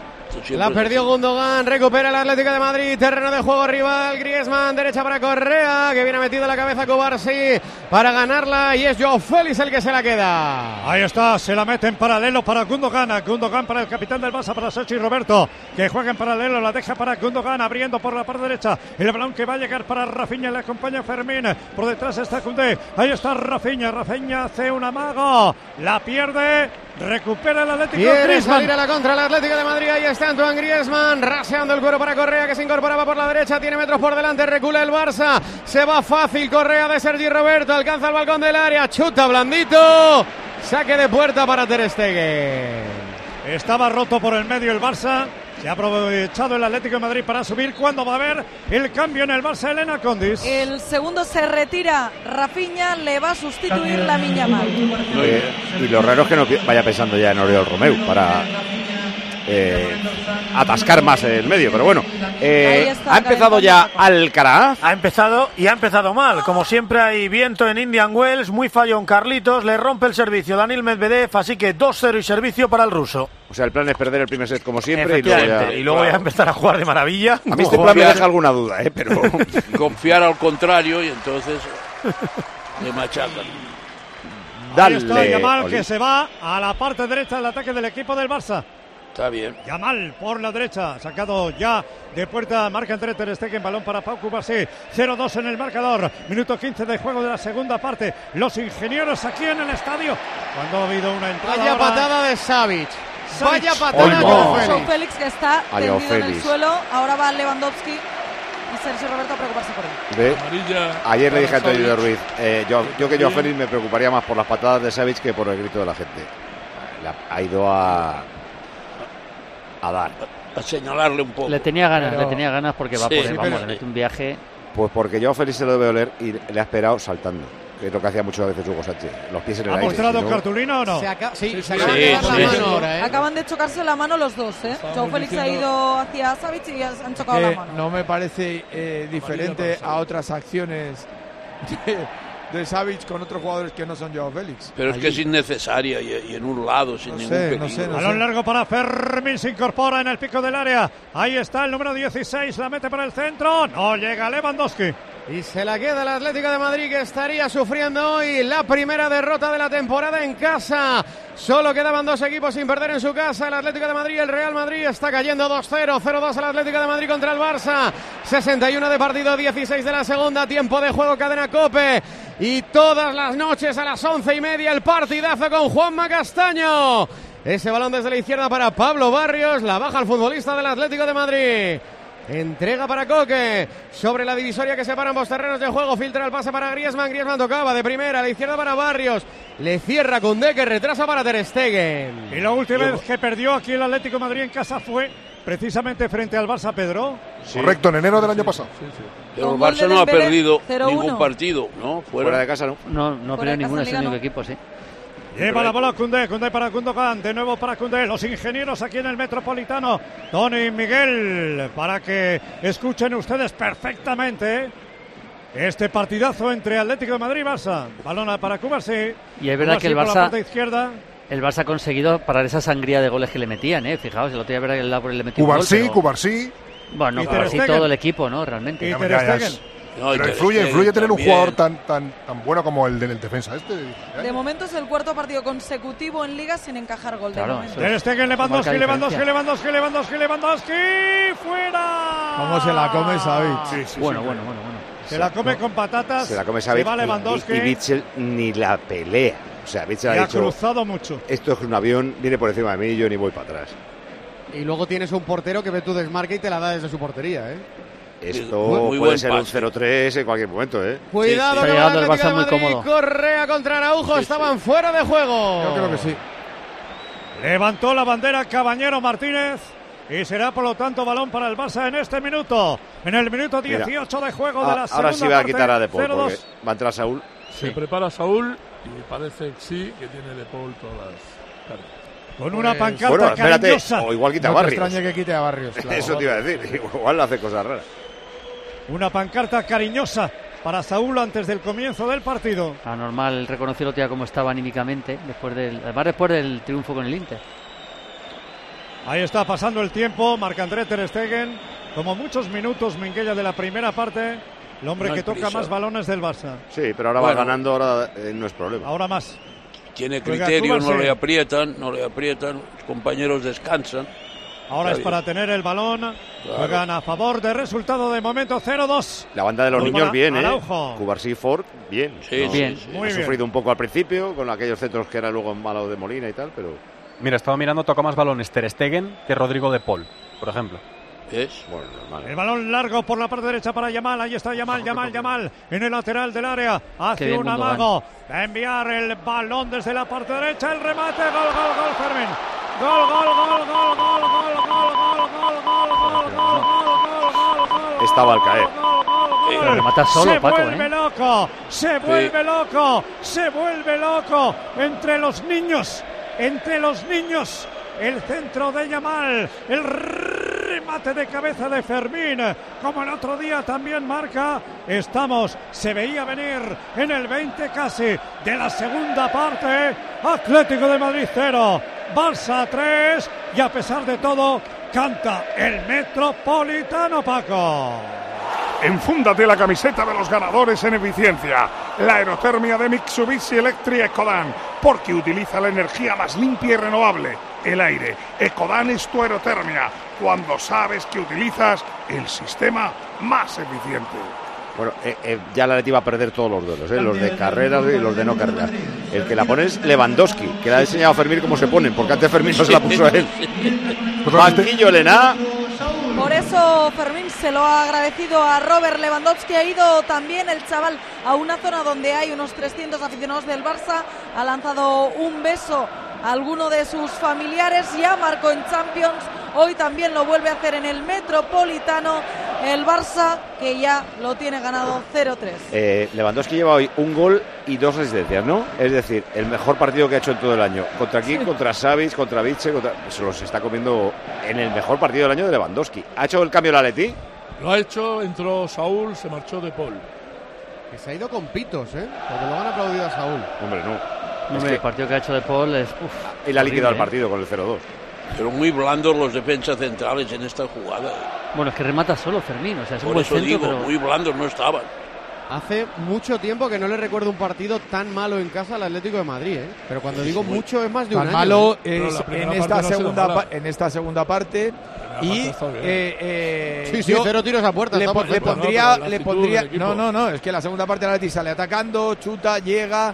La perdió Gundogan, recupera el Atlético de Madrid, terreno de juego rival, Griezmann, derecha para Correa, que viene metido en la cabeza Cubarsí para ganarla, y es Joao Félix el que se la queda. Ahí está, se la mete en paralelo para Gundogan, Gundogan para el capitán del Barça, para Sergi Roberto, que juega en paralelo, la deja para Gundogan, abriendo por la parte derecha, el balón que va a llegar para Rafinha, le acompaña Fermín, por detrás está Koundé, ahí está Rafinha, Rafinha hace un amago, la pierde, recupera el Atlético. Quiere Griezmann. salir a la contra el Atlético de Madrid, ahí está Antoine Griezmann, raseando el cuero para Correa, que se incorporaba por la derecha, tiene metros por delante, recula el Barça, se va fácil Correa de Sergi Roberto, alcanza el balcón del área, chuta blandito, saque de puerta para Ter Stegen. Estaba roto por el medio el Barça, se ha aprovechado el Atlético de Madrid para subir. Cuando va a haber el cambio en el Barça, Elena Condis. El segundo se retira Rafinha, le va a sustituir Lamine Yamal. Eh, y lo raro es que no vaya pensando ya en Oriol Romeu para eh, atascar más el medio, pero bueno. Eh, está, ha empezado ya Alcaraz. Ha empezado y ha empezado mal. Como siempre hay viento en Indian Wells, muy fallón Carlitos, le rompe el servicio Daniil Medvedev, así que dos cero y servicio para el ruso. O sea, el plan es perder el primer set como siempre y luego, ya, y luego claro. ya empezar a jugar de maravilla. A mí este plan me deja alguna duda, ¿eh? Pero confiar al contrario y entonces le machacan. Ahí está Yamal, que se va a la parte derecha del ataque del equipo del Barça. Está bien. Yamal por la derecha, sacado ya de puerta, marca entre Ter Stegen, balón para Pau Cubarsí, cero dos en el marcador, minuto quince de juego de la segunda parte. Los ingenieros aquí en el estadio, cuando ha habido una entrada. Vaya ahora... patada de Savic. Vaya Savic. patada de Joao Félix. Félix, que está Ay, tendido Félix. en el suelo, ahora va Lewandowski y Sergio Roberto a preocuparse por él. ¿Ve? Ayer le dije a Antonio Ruiz, eh, yo, yo que Joao Félix me preocuparía más por las patadas de Savic que por el grito de la gente. La, ha ido a... a dar. A señalarle un poco. Le tenía ganas, pero... le tenía ganas porque va sí, por él, sí, vamos, pero... le mete un viaje. Pues porque Joao Félix se lo debe oler y le ha esperado saltando, que es lo que hacía muchas veces Hugo Sánchez, los pies en el ¿Ha aire. mostrado si no... cartulina o no? Se aca... Sí, sí, se sí, acaban sí, de dar sí, la sí. mano ahora, ¿eh? Acaban de chocarse la mano los dos, ¿eh? Joao Félix ha ido hacia Savic y han chocado que la mano. No me parece eh, diferente a otras acciones de, de Savic con otros jugadores que no son Joao Félix. Pero es Allí. que es innecesaria y, y en un lado, sin No ningún sé, peligro. no sé, no Balón sé. largo para Fermín, se incorpora en el pico del área. Ahí está el número dieciséis, la mete para el centro. No llega Lewandowski. Y se la queda el Atlético de Madrid, que estaría sufriendo hoy la primera derrota de la temporada en casa. Solo quedaban dos equipos sin perder en su casa, el Atlético de Madrid y el Real Madrid. Está cayendo dos cero, cero dos el Atlético de Madrid contra el Barça. sesenta y uno de partido, dieciséis de la segunda, tiempo de juego, cadena COPE. Y todas las noches a las once y media el partidazo con Juanma Castaño. Ese balón desde la izquierda para Pablo Barrios, la baja el futbolista del Atlético de Madrid. Entrega para Coque, sobre la divisoria que separa ambos terrenos de juego, filtra el pase para Griezmann, Griezmann tocaba de primera, a la izquierda para Barrios, le cierra Koundé, que retrasa para Ter Stegen. Y la última vez que perdió aquí el Atlético de Madrid en casa fue precisamente frente al Barça, Pedro. Sí. Correcto, en enero del año pasado. Sí, sí. Pero el Barça no ha perdido ningún partido, ¿no? Fuera, Fuera de casa, ¿no? No, no ha perdido ninguno, es el único equipo, sí. Lleva la bola Koundé, Koundé para Gundogan, de nuevo para Koundé, los ingenieros aquí en el Metropolitano, Tony y Miguel, para que escuchen ustedes perfectamente este partidazo entre Atlético de Madrid y Barça. Balona para Cubarsí. Y es verdad Cubarsí que el por la Barça, parte izquierda. el Barça ha conseguido parar esa sangría de goles que le metían, ¿eh? Fijaos, el otro día verdad que el lado le metió Cubarsí, un gol, pero... Cubarsí. Bueno, Cubarsí todo el equipo, ¿no? Realmente. Y Ya, Ter ya, ya Stegen. es- Pero influye, influye tener un jugador tan, tan, tan bueno como el del defensa este. De momento es el cuarto partido consecutivo en Liga sin encajar gol. De Claro, momento. Ter Stegen, Lewandowski, Marca Lewandowski, diferencia. Lewandowski, Lewandowski, Lewandowski, fuera. ¿Cómo se la come Savic? Sí, sí, Bueno, sí. bueno, bueno, bueno. Se la come con patatas. Se la come Savic Se va y, Lewandowski. y, y Bitzel ni la pelea. O sea, Bitzel Y ha ha dicho, cruzado mucho. esto es un avión, viene por encima de mí y yo ni voy para atrás. Y luego tienes un portero que ve tu desmarque y te la da desde su portería, ¿eh? Esto Muy- muy puede buen ser un pase. cero tres en cualquier momento, ¿eh? Cuidado Está con el llegando el Atlético Barça de muy Madrid. cómodo. Correa contra Araujo, Sí, sí. estaban fuera de juego. Yo creo que sí. Levantó la bandera Cabañero Martínez y será por lo tanto balón para el Barça en este minuto. En el minuto dieciocho Mira, de juego a, de la segunda ahora sí va a parte, quitar a De Paul cero dos. porque va a entrar Saúl. Se Sí. prepara Saúl y parece que sí que tiene De Paul todas las cartas. Con una Pues, pancarta Bueno, espérate, cariñosa. o igual quita a No te Barrios. extraña que quite a Barrios. Claro. Eso te iba a decir, igual le hace cosas raras. Una pancarta cariñosa para Saúl antes del comienzo del partido. Anormal reconocer el otro día cómo estaba anímicamente, después del, además después del triunfo con el Inter. Ahí está pasando el tiempo, Marc-André ter Stegen, como muchos minutos Minguella de la primera parte, el hombre No hay que toca prisa. más balones del Barça. Sí, pero ahora Bueno. va ganando, ahora eh, no es problema. Ahora más. Tiene Juega criterio, Cuba, no sí. le aprietan, no le aprietan, los compañeros descansan. Ahora Está es para bien. tener el balón. Claro. Juegan a favor de resultado de momento cero dos. La banda de los Pues niños para bien, ¿eh? Araujo. Cubarsí Ford, bien. Sí, ¿no? bien. sí, sí. Muy Ha bien. sufrido un poco al principio con aquellos centros que era luego malo de Molina y tal, pero Mira, estaba mirando, toca más balones Ter Stegen que Rodrigo De Paul, por ejemplo. ¿Es? bueno, normal. El balón largo por la parte derecha para Yamal. Ahí está Yamal, Yamal, Yamal. En el lateral del área. Qué Hace bien, un Gundogan. amago. A enviar el balón desde la parte derecha. El remate. Gol, gol, gol, Fermín. Gol, gol, gol, gol, gol, gol, gol, gol, gol, gol, gol, gol, gol, gol, gol. Estaba al caer. Pero remata solo, se Paco, vuelve ¿eh? loco, se vuelve loco, se vuelve loco entre los niños, entre los niños. El centro de Yamal, el remate de cabeza de Fermín, como el otro día también marca. Estamos, se veía venir en el veinte casi de la segunda parte. Atlético de Madrid cero, Barça tres, y a pesar de todo canta el Metropolitano, Paco. Enfúndate la camiseta de los ganadores en eficiencia. La aerotermia de Mitsubishi Electric Ecodan, porque utiliza la energía más limpia y renovable, el aire. Ecodan es tu aerotermia, cuando sabes que utilizas el sistema más eficiente. Bueno, eh, eh, ya la Leti va a perder todos los duelos, ¿eh? Los de carreras y los de no carreras. El que la pone es Lewandowski, que le ha enseñado a Fermín cómo se ponen, porque antes Fermín no se la puso a él. Banquillo Elena. Por eso Fermín se lo ha agradecido a Robert Lewandowski. Ha ido también el chaval a una zona donde hay unos trescientos aficionados del Barça. Ha lanzado un beso a alguno de sus familiares. Ya marcó en Champions. Hoy también lo vuelve a hacer en el Metropolitano. El Barça, que ya lo tiene ganado cero tres. Eh, Lewandowski lleva hoy un gol y dos asistencias, ¿no? Es decir, el mejor partido que ha hecho en todo el año. ¿Contra quién? Sí. Contra Savic, contra Vitze, contra... se los está comiendo en el mejor partido del año de Lewandowski. ¿Ha hecho el cambio la Leti? Lo ha hecho, entró Saúl, se marchó De Paul. Que se ha ido con pitos, ¿eh? Porque lo han aplaudido a Saúl. Hombre, no. No, Es me, que... El partido que ha hecho De Paul es... Uf, Él ha liquidado horrible, el partido con el cero dos. Pero muy blandos los defensas centrales en esta jugada. Bueno, es que remata solo Fermín, o sea, es un Por buen eso centro, digo, pero... muy blandos no estaban. Hace mucho tiempo que no le recuerdo un partido tan malo en casa al Atlético de Madrid, ¿eh? Pero cuando digo muy, mucho es más de un tan año. malo ¿eh? es en esta, no segunda, en esta segunda parte. Y parte eh, eh, Sí, sí, yo cero tiros a puerta, Le, está po- le perfecto. pondría, No, pero la le actitud pondría, del equipo. no, no, no, es que la segunda parte de la Leti sale atacando, chuta, llega,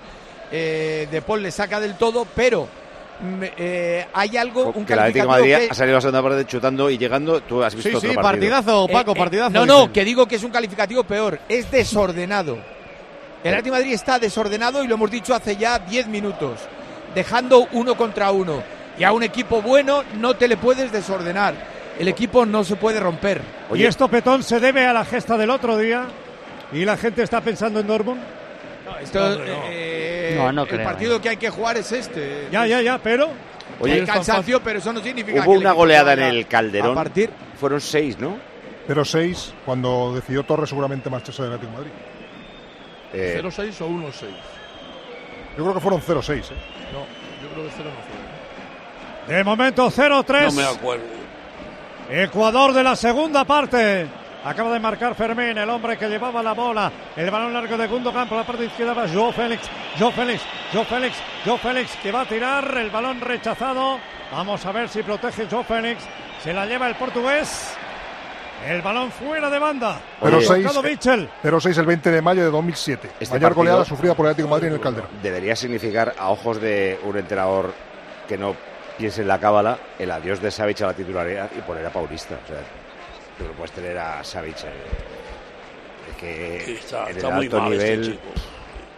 eh, De Paul le saca del todo, pero mm, eh, hay algo, un Que la Atlético de calificativo Madrid que- ha salido la segunda parte chutando y llegando. Tú has visto Sí, otro sí, partido. partidazo, Paco, Eh, eh, partidazo. no, no, dicen. que digo que es un calificativo peor, es desordenado. El Atlético de Madrid está desordenado y lo hemos dicho hace ya diez minutos, dejando uno contra uno. Y a un equipo bueno no te le puedes desordenar. El equipo no se puede romper. Y esto, Petón, se debe a la gesta del otro día y la gente está pensando en Dortmund. No, esto, eh, No, no el creo, partido que hay que jugar es este. Ya, ya, ya, pero... Oye, el cansancio, pero eso no significa Hubo que el una equipo goleada en vaya el Calderón. a partir. Fueron seis, ¿no? Pero seis, cuando decidió Torres seguramente marcharse del Atlético de Madrid. Eh, ¿cero seis o uno seis? Yo creo que fueron cero seis, ¿eh? No, yo creo que cero no fue. De momento cero tres. No me acuerdo. Ecuador de la segunda parte. Acaba de marcar Fermín, el hombre que llevaba la bola. El balón largo de Gundogan por la parte izquierda va Joao Félix. Joao Félix, Joao Félix, Joao Félix que va a tirar. El balón rechazado. Vamos a ver si protege Joao Félix. Se la lleva el portugués. El balón fuera de banda. Pero Oye, seis, tocado Mitchell. pero seis el veinte de mayo de dos mil siete. Este Mayor partido- goleada sufrida por el Atlético de Madrid en el Calderón. Debería significar, a ojos de un entrenador que no piense en la cábala, el adiós de Savic a la titularidad y poner a Paulista. O sea, tú no puedes tener a Savic eh, que Sí, está- en está el muy alto mal este nivel. chico.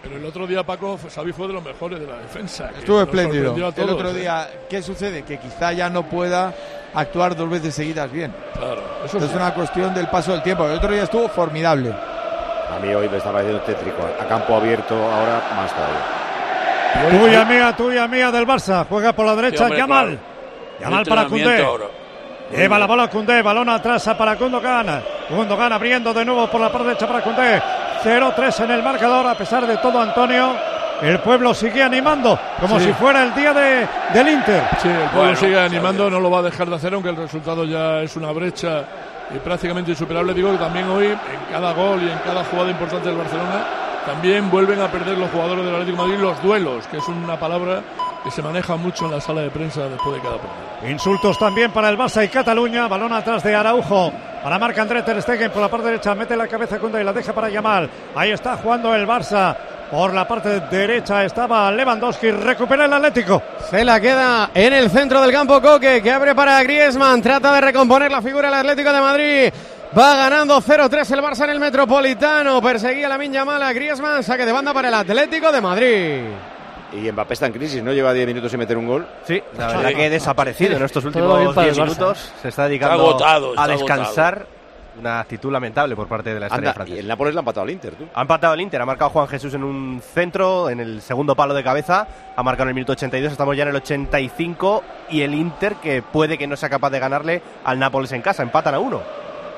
Pero el otro día, Paco, Xavi fue de los mejores de la defensa. Estuvo espléndido. Todos, el otro ¿eh? día, ¿qué sucede? Que quizá ya no pueda actuar dos veces seguidas bien. Claro, eso es sí. una cuestión del paso del tiempo. El otro día estuvo formidable. A mí hoy me está pareciendo tétrico. A campo abierto ahora más todavía. Tuya mía, tuya mía del Barça. Juega por la derecha, Sí, hombre, Yamal. claro. Yamal El para entrenamiento Koundé. ahora. Lleva la bola a Koundé, balón atrás para Gundogan. Gundogan abriendo de nuevo por la parte derecha para Koundé. cero tres en el marcador, a pesar de todo, Antonio. El pueblo sigue animando, como Sí. si fuera el día de, del Inter. Sí, el pueblo bueno, sigue animando, no lo va a dejar de hacer, aunque el resultado ya es una brecha y prácticamente insuperable. Digo que también hoy, en cada gol y en cada jugada importante del Barcelona, también vuelven a perder los jugadores del Atlético de Madrid los duelos, que es una palabra que se maneja mucho en la sala de prensa después de cada partido. Insultos también para el Barça y Cataluña. Balón atrás de Araujo para Marc-André ter Stegen por la parte derecha. Mete la cabeza Koundé y la deja para Yamal. Ahí está jugando el Barça. Por la parte derecha estaba Lewandowski. Recupera el Atlético. Se la queda en el centro del campo Coque, que abre para Griezmann. Trata de recomponer la figura del Atlético de Madrid. Va ganando cero tres el Barça en el Metropolitano. Perseguía Lamine Yamal a Griezmann. Saque de banda para el Atlético de Madrid. Y Mbappé está en crisis, ¿no? Lleva diez minutos sin meter un gol. Sí, la verdad que desaparecido en estos Todo últimos bien para diez el Barça. minutos. Se está dedicando Está agotado, está a descansar. agotado. Una actitud lamentable por parte de la estrella Anda, francesa. y el Nápoles le ha empatado al Inter, tú. Ha empatado el Inter, ha marcado Juan Jesús en un centro, en el segundo palo de cabeza, ha marcado en el minuto ochenta y dos, estamos ya en el ochenta y cinco, y el Inter, que puede que no sea capaz de ganarle al Nápoles en casa, empatan a uno.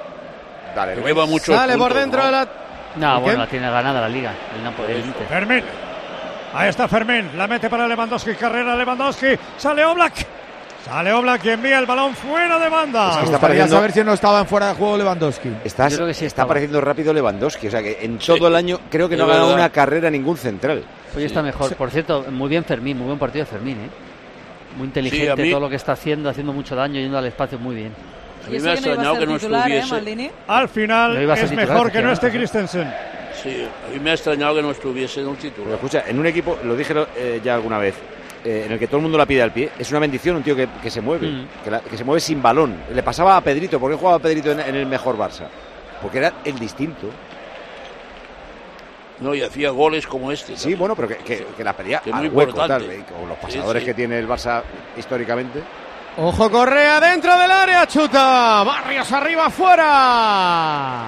Dale, Que lleva muchos Sale por puntos, dentro ¿no? de la... No, ¿Y bueno, qué? la tiene ganada la Liga, el Napoli, el Inter. Fermín. Ahí está Fermín. La mete para Lewandowski. Carrera Lewandowski. Sale Oblak. Sale Oblak y envía el balón fuera de banda. Es que Me está gustaría pareciendo- saber si no estaba en fuera de juego Lewandowski. Estás, Yo creo que sí está estaba. pareciendo rápido Lewandowski. O sea que en Sí. todo el año creo que no ha Es ganado verdad. una carrera ningún central. Hoy está mejor. Por cierto, muy bien Fermín, muy buen partido de Fermín, ¿eh? Muy inteligente Sí, a mí- todo lo que está haciendo, haciendo mucho daño, yendo al espacio muy bien. A Y mí eso me ha que no iba a extrañado ser que no titular, ¿eh, estuviese. Maldini? Al No final iba a ser es titular, mejor que no esté efectivamente. Christensen. Sí, a mí me ha extrañado que no estuviese en un Pero título. escucha, en un equipo, lo dije eh, ya alguna vez, eh, en el que todo el mundo la pide al pie, es una bendición un tío que, que se mueve, Mm. que, la- que se mueve sin balón. Le pasaba a Pedrito. ¿Por qué jugaba Pedrito en, en el mejor Barça? Porque era el distinto. No, y hacía goles como este. Sí, bueno, pero que, que, que la pedía Que al muy hueco, importante. tal, eh, con los Sí, pasadores sí. que tiene el Barça históricamente. Ojo Correa dentro del área, chuta. Barrios arriba, fuera.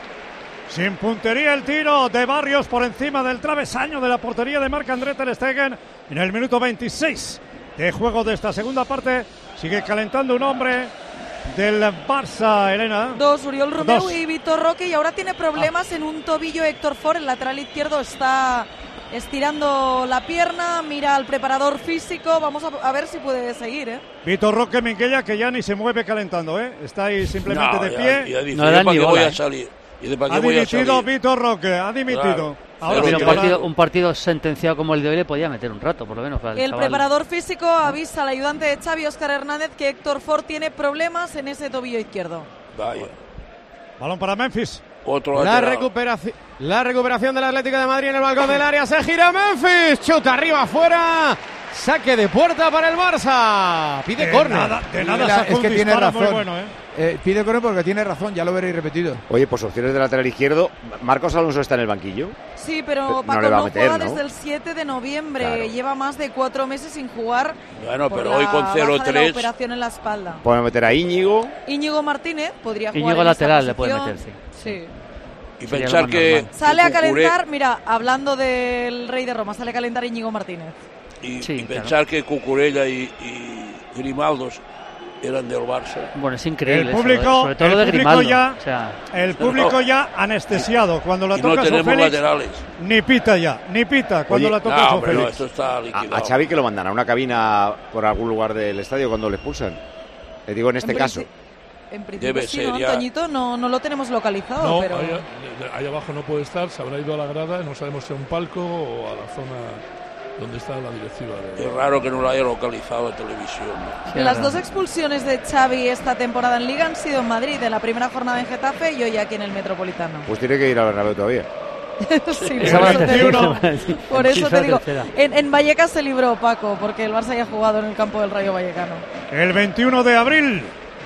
Sin puntería el tiro de Barrios por encima del travesaño de la portería de Marc-André ter Stegen en el minuto veintiséis de juego de esta segunda parte. Sigue calentando un hombre del Barça, Elena. Dos, Oriol Romeu Dos. y Vitor Roque, y ahora tiene problemas en un tobillo Héctor Ford, el lateral izquierdo está estirando la pierna, mira al preparador físico, vamos a, a ver si puede seguir, ¿eh? Vitor Roque Minguella, que ya ni se mueve calentando, ¿eh? Está ahí simplemente No, de ya- pie. ya dice, No ¿yo dan para ni qué bola, voy a ¿eh? salir? ¿Y de para Ha qué voy a dimitido salir? Vitor Roque, ha dimitido. Claro. Ahora Pero Pero sí un que partido, ahora- un partido sentenciado como el de hoy le podía meter un rato, por lo menos. Para el El chaval. preparador físico avisa al ayudante de Xavi, Óscar Hernández, que Héctor Ford tiene problemas en ese tobillo izquierdo. Vaya. Balón para Memphis. Otro La lateral. recuperación, la recuperación del Atlético de Madrid en el balcón del área. Se gira Memphis. Chuta arriba, afuera. Saque de puerta para el Barça. Pide De córner. nada, de nada Es sacó un que tiene disparo muy razón. bueno, ¿eh? Eh, pide correr porque tiene razón, ya lo veréis repetido. Oye, pues opciones de lateral izquierdo. Marcos Alonso está en el banquillo. Sí, pero No Paco le va a no meter, juega ¿no? desde el siete de noviembre, Claro. lleva más de cuatro meses sin jugar. Bueno, por pero la hoy con baja cero de la tres. operación en la espalda. Podemos meter a Íñigo. Íñigo Martínez podría jugar Íñigo en esa lateral le puede posición. meter, sí. Sí. Y Sería pensar lo más que. normal. Sale a que Cucuré- calentar, mira, hablando del Rey de Roma, sale a calentar Íñigo Martínez. Y, Sí, y claro. pensar que Cucurella y, y Grimaldos eran del Barça. Bueno, es increíble. El eso, público- sobre todo el lo de público Grimaldo. ya- O sea, El público ya anestesiado. Cuando la Y no toca tenemos Félix, laterales. ni pita ya, ni pita cuando Oye, la toca No, Joao hombre, no, Félix. esto está A, liquidado. a Xavi que lo mandan a una cabina por algún lugar del estadio cuando le expulsan. Le digo en este En caso. princi- En principio Debe sí, ser ¿no, ya. Antoñito? No, no lo tenemos localizado, No, pero... ahí, ahí abajo no puede estar, se habrá ido a la grada, no sabemos si a un palco o a la zona donde está la directiva. De... Es raro que no lo haya localizado en televisión. sí, Las ahora- dos expulsiones de Xavi esta temporada en Liga han sido en Madrid, en la primera jornada en Getafe y hoy aquí en el Metropolitano. Pues tiene que ir al Bernabéu todavía. Sí, Esa por va a eso ser te digo, tercera. por Sí, eso esa te digo. tercera. En, en Vallecas se libró, Paco, porque el Barça ya ha jugado en el campo del Rayo Vallecano. El veintiuno de abril.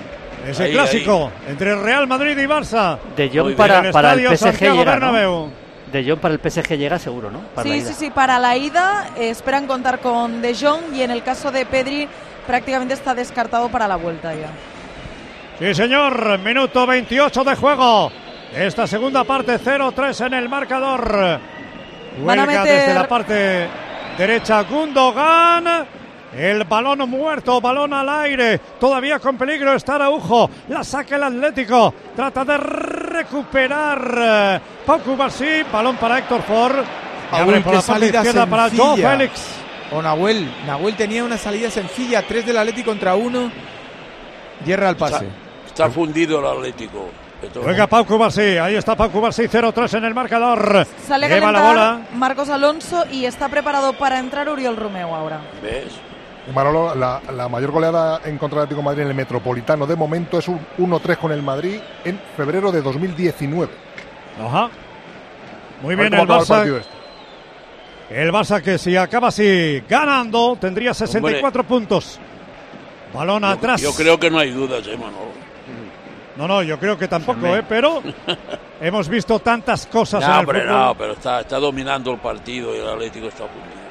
Ese Ahí, clásico entre Real Madrid y Barça. De Muy Jong bien. para, en el para el estadio P S G Santiago llega, ¿no? Bernabéu. De Jong para el P S G llega seguro, ¿no? Para sí, sí, sí, para la ida eh, esperan contar con De Jong y en el caso de Pedri prácticamente está descartado para la vuelta ya. Sí, señor, minuto veintiocho de juego. Esta segunda parte, cero tres en el marcador. Van a Huelga meter... desde la parte derecha Gundogan. El balón muerto, balón al aire. Todavía con peligro está Araujo. La saca el Atlético. Trata de recuperar Pau Cubarsí. Balón para Héctor Ford. Y abre por la parte izquierda para Joao Félix. O Nahuel. Nahuel tenía una salida sencilla. Tres del Atlético contra uno. Hierra el pase. Está, está fundido el Atlético. Juega Pau Cubarsí, ahí está Pau Cubarsí, cero tres en el marcador. Sale a Lleva la calentar bola. Marcos Alonso y está preparado para entrar Oriol Romeu ahora. ¿Ves? Manolo, la, la mayor goleada en contra del Atlético de Madrid en el Metropolitano de momento es un uno tres con el Madrid en febrero de dos mil diecinueve. Ajá. Muy A ver bien cómo el acaba el Barça. partido este. El Barça que si acaba así ganando tendría sesenta y cuatro Hombre. puntos. Balón Yo, atrás. yo creo que no hay dudas, eh, Manolo. No, no, yo creo que tampoco, ¿eh? Pero hemos visto tantas cosas No, en el hombre, fútbol. no, pero está, está dominando el partido y el Atlético está fundido.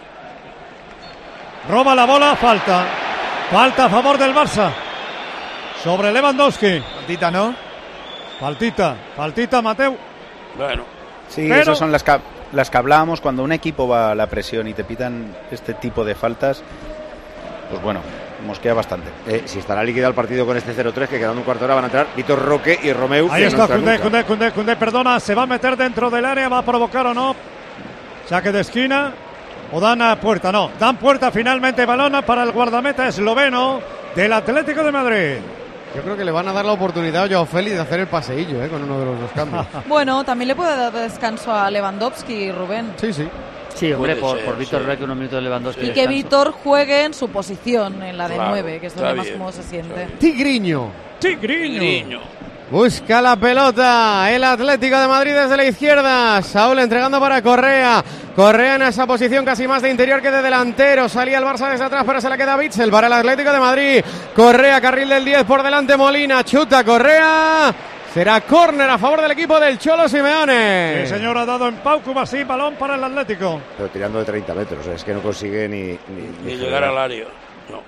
Roba la bola, falta. Falta a favor del Barça. Sobre Lewandowski. Faltita, ¿no? Faltita, faltita, Mateu. Bueno. Sí, Pero- esas son las que, las que hablábamos cuando un equipo va a la presión y te pitan este tipo de faltas. Pues bueno, mosquea bastante. Eh, si estará liquidado el partido con este cero tres, que quedando un cuarto de hora van a entrar Vitor Roque y Romeu. Ahí que está, no entran Koundé, nunca. Koundé, Koundé, Koundé, perdona, se va a meter dentro del área, va a provocar o no. Saque de esquina. O dan a puerta, no. Dan puerta finalmente, balón para el guardameta esloveno del Atlético de Madrid. Yo creo que le van a dar la oportunidad a Joao Félix de hacer el paseillo, ¿eh? Con uno de los dos cambios. Bueno, también le puede dar descanso a Lewandowski, Rubén. Sí, sí. Sí, hombre, Puede por, ser, por Víctor sí. Roque unos minutos de Lewandowski. Y de que descanso. Víctor juegue en su posición, en la de Claro, nueve, que es donde está más bien, cómodo se siente. Tigriño. Tigriño. Niño. Busca la pelota el Atlético de Madrid desde la izquierda. Saúl entregando para Correa. Correa en esa posición casi más de interior que de delantero. Salía el Barça desde atrás, pero se la queda Bitzel para el Atlético de Madrid. Correa, carril del diez, por delante Molina. Chuta Correa. Será córner a favor del equipo del Cholo Simeone. El señor ha dado en Pau Cubarsí, balón para el Atlético. Pero tirando de treinta metros, es que no consigue ni, ni, Ni ni llegar al área. No.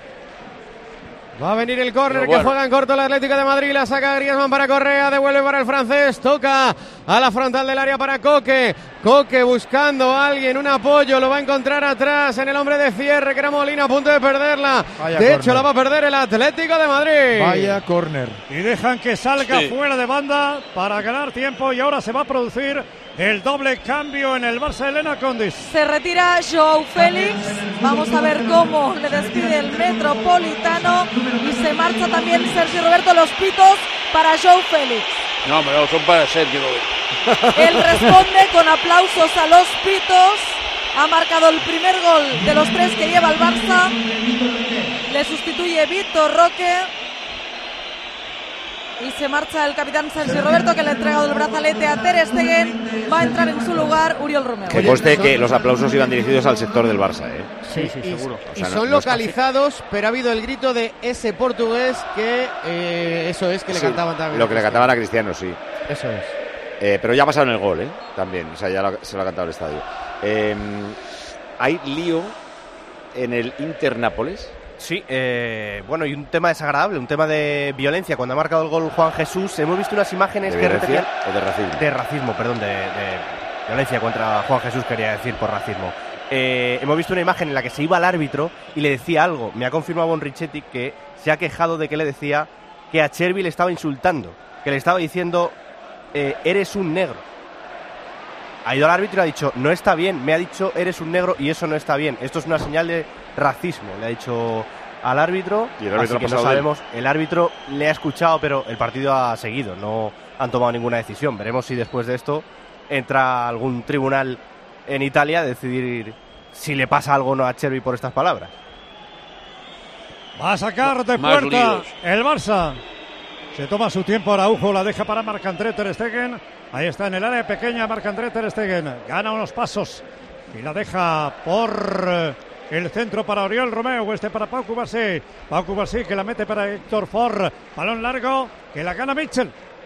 Va a venir el córner Pero que bueno. juega en corto el Atlético de Madrid. La saca Griezmann para Correa. Devuelve para el francés. Toca a la frontal del área para Coque. Coque buscando a alguien. Un apoyo. Lo va a encontrar atrás en el hombre de cierre que era Molina, a punto de perderla. Vaya de hecho, córner. la va a perder el Atlético de Madrid. Vaya córner. Y dejan que salga Sí. fuera de banda para ganar tiempo. Y ahora se va a producir el doble cambio en el Barça. Elena Condis. Se retira Joao Félix. Vamos a ver cómo le despide el Metropolitano. Y se marcha también Sergio Roberto. Los pitos para Joao Félix. No, pero son para Sergio Roberto. Él responde con aplausos a los pitos. Ha marcado el primer gol de los tres que lleva el Barça. Le sustituye Víctor Roque. Y se marcha el capitán Sergio Roberto, que le ha entregado el brazalete a Ter Stegen. Va a entrar en su lugar Oriol Romeu. Que conste que los aplausos iban dirigidos al sector del Barça, ¿eh? Sí, sí, Y, seguro. O y sea, no- son no es localizados, pero ha habido el grito de ese portugués que eh, eso es que le Sí, cantaban también. Lo que le cantaban a Cristiano, sí. Eso es. Eh, pero ya ha pasado en el gol, ¿eh? También, o sea, ya lo- se lo ha cantado el estadio. Eh, hay lío en el Inter-Nápoles. Sí, eh, bueno, y un tema desagradable, un tema de violencia. Cuando ha marcado el gol Juan Jesús, hemos visto unas imágenes ¿De que violencia repetían... o de racismo? De racismo, perdón, de, de violencia contra Juan Jesús, quería decir, por racismo. Eh, hemos visto una imagen en la que se iba al árbitro y le decía algo. Me ha confirmado Bonrichetti que se ha quejado de que le decía que a Chervi le estaba insultando, que le estaba diciendo, eh, eres un negro. Ha ido al árbitro y ha dicho, no está bien, me ha dicho, eres un negro y eso no está bien. Esto es una señal de racismo, le ha dicho al árbitro. Y el árbitro así ha que no pasado de él. sabemos, el árbitro le ha escuchado, pero el partido ha seguido, no han tomado ninguna decisión. Veremos si después de esto entra algún tribunal en Italia a decidir si le pasa algo o no a Chervi por estas palabras. Va a sacar de Más puerta líos. el Barça. Se toma su tiempo Araujo, la deja para Marc-André Ter Stegen. Ahí está en el área pequeña Marc-André Ter Stegen. Gana unos pasos y la deja por eh, el centro para Oriol Romeu. Este para Pau Cubarsí. Pau Cubarsí que la mete para Héctor Ford. Balón largo que la gana Mitchell.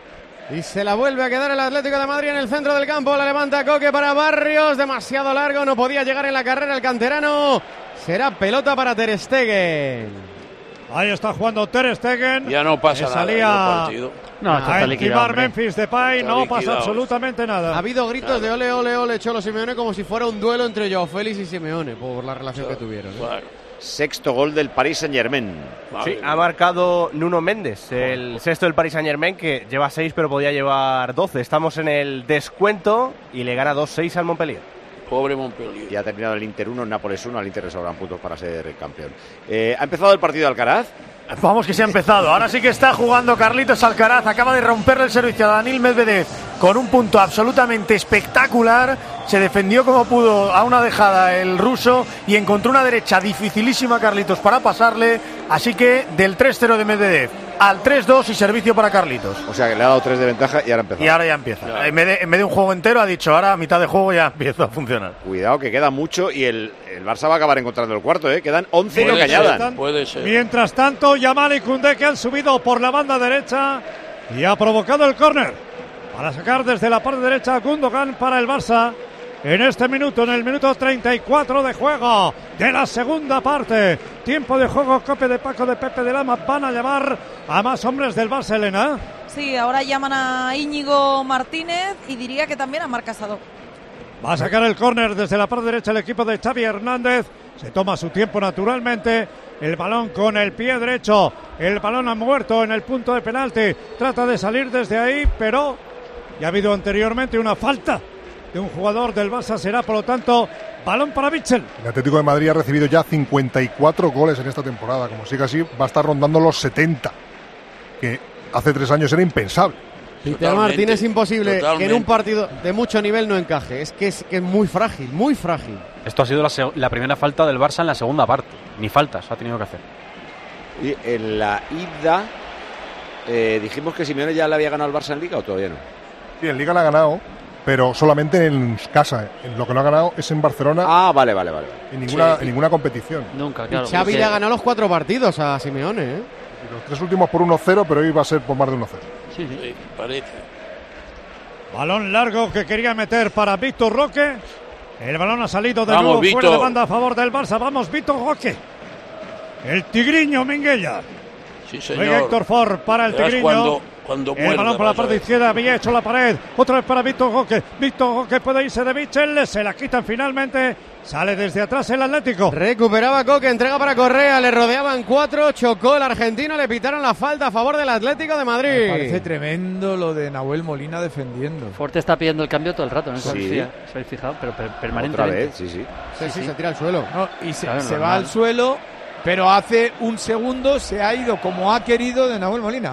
Y se la vuelve a quedar el Atlético de Madrid en el centro del campo. La levanta Coque para Barrios. Demasiado largo. No podía llegar en la carrera el canterano. Será pelota para Ter Stegen. Ahí está jugando Ter Stegen. Ya no pasa que nada salía en el partido. No, a está liquidado, encimar Memphis Depay. Está No liquidado. pasa absolutamente nada. Ha habido gritos de ole, ole, ole, Cholo Simeone, como si fuera un duelo entre Joao Félix y Simeone, por la relación Claro, que tuvieron. ¿eh? claro. Sexto gol del Paris Saint-Germain. Sí, ha marcado Nuno Méndez, el sexto del Paris Saint-Germain, que lleva seis pero podía llevar doce. Estamos en el descuento y le gana dos seis al Montpellier. Pobre Montpellier. Y ha terminado el Inter uno, Nápoles uno. Al Inter le sobran puntos para ser campeón. Eh, ¿Ha empezado el partido de Alcaraz? Vamos que se ha empezado. Ahora sí que está jugando Carlitos Alcaraz. Acaba de romperle el servicio a Daniil Medvedev con un punto absolutamente espectacular. Se defendió como pudo a una dejada el ruso y encontró una derecha dificilísima Carlitos para pasarle. Así que del tres cero de Medvedev al tres dos y servicio para Carlitos. O sea que le ha dado tres de ventaja y ahora empieza. Y ahora ya empieza. En vez, de, en vez de un juego entero ha dicho ahora a mitad de juego ya empieza a funcionar. Cuidado que queda mucho y el, el Barça va a acabar encontrando el cuarto, ¿eh? Quedan once y no que añadan. Puede ser. Mientras tanto, Yamal y Koundé, que han subido por la banda derecha y ha provocado el córner para sacar desde la parte derecha a Gundogan para el Barça. En este minuto, en el minuto treinta y cuatro de juego de la segunda parte. Tiempo de juego, Cope de Paco de Pepe de Lama. Van a llamar a más hombres del Barça, Elena. Sí, ahora llaman a Íñigo Martínez y diría que también a Marc Casado. Va a sacar el córner desde la parte derecha el equipo de Xavi Hernández. Se toma su tiempo naturalmente. El balón con el pie derecho. El balón ha muerto en el punto de penalti. Trata de salir desde ahí, pero ya ha habido anteriormente una falta de un jugador del Barça. Será, por lo tanto, balón para Mitchell. El Atlético de Madrid ha recibido ya cincuenta y cuatro goles en esta temporada. Como sigue así, va a estar rondando los setenta, que hace tres años era impensable. Peter Martín es imposible totalmente. que en un partido de mucho nivel no encaje. Es que es, que es muy frágil, muy frágil. Esto ha sido la, seg- la primera falta del Barça en la segunda parte. Ni faltas ha tenido que hacer. Y en la ida, eh, dijimos que Simeone ya le había ganado al Barça en Liga o todavía no. Sí, en Liga la ha ganado, pero solamente en casa. En lo que no ha ganado es en Barcelona. Ah, vale, vale, vale. En ninguna, Sí. en ninguna competición. Nunca, claro. Y Xavi porque- le ha ganado los cuatro partidos a Simeone, ¿eh? Y los tres últimos por uno cero, pero hoy va a ser por más de uno cero. Sí, sí. Sí, parece. Balón largo que quería meter para Víctor Roque. El balón ha salido de Vamos, nuevo Víctor. fuera de banda a favor del Barça. Vamos, Víctor Roque. El tigriño Minguella. Sí, Juega señor. Héctor Ford para el Verás tigriño. cuando, cuando El muerda, balón por la vas a parte ver. izquierda, había hecho la pared. Otra vez para Víctor Roque. Víctor Roque puede irse de Mitchell. Se la quitan finalmente. Sale desde atrás el Atlético. Recuperaba Coque, entrega para Correa, le rodeaban cuatro, chocó el argentino, le pitaron la falta a favor del Atlético de Madrid. Me parece tremendo lo de Nahuel Molina defendiendo. Forte está pidiendo el cambio todo el rato, ¿no? Se Sí. habéis fija- se habéis fijado, pero per- Otra permanentemente. vez, sí, sí. Sí, sí, se tira al suelo. No, y se, Claro, se va normal. al suelo, pero hace un segundo se ha ido como ha querido de Nahuel Molina.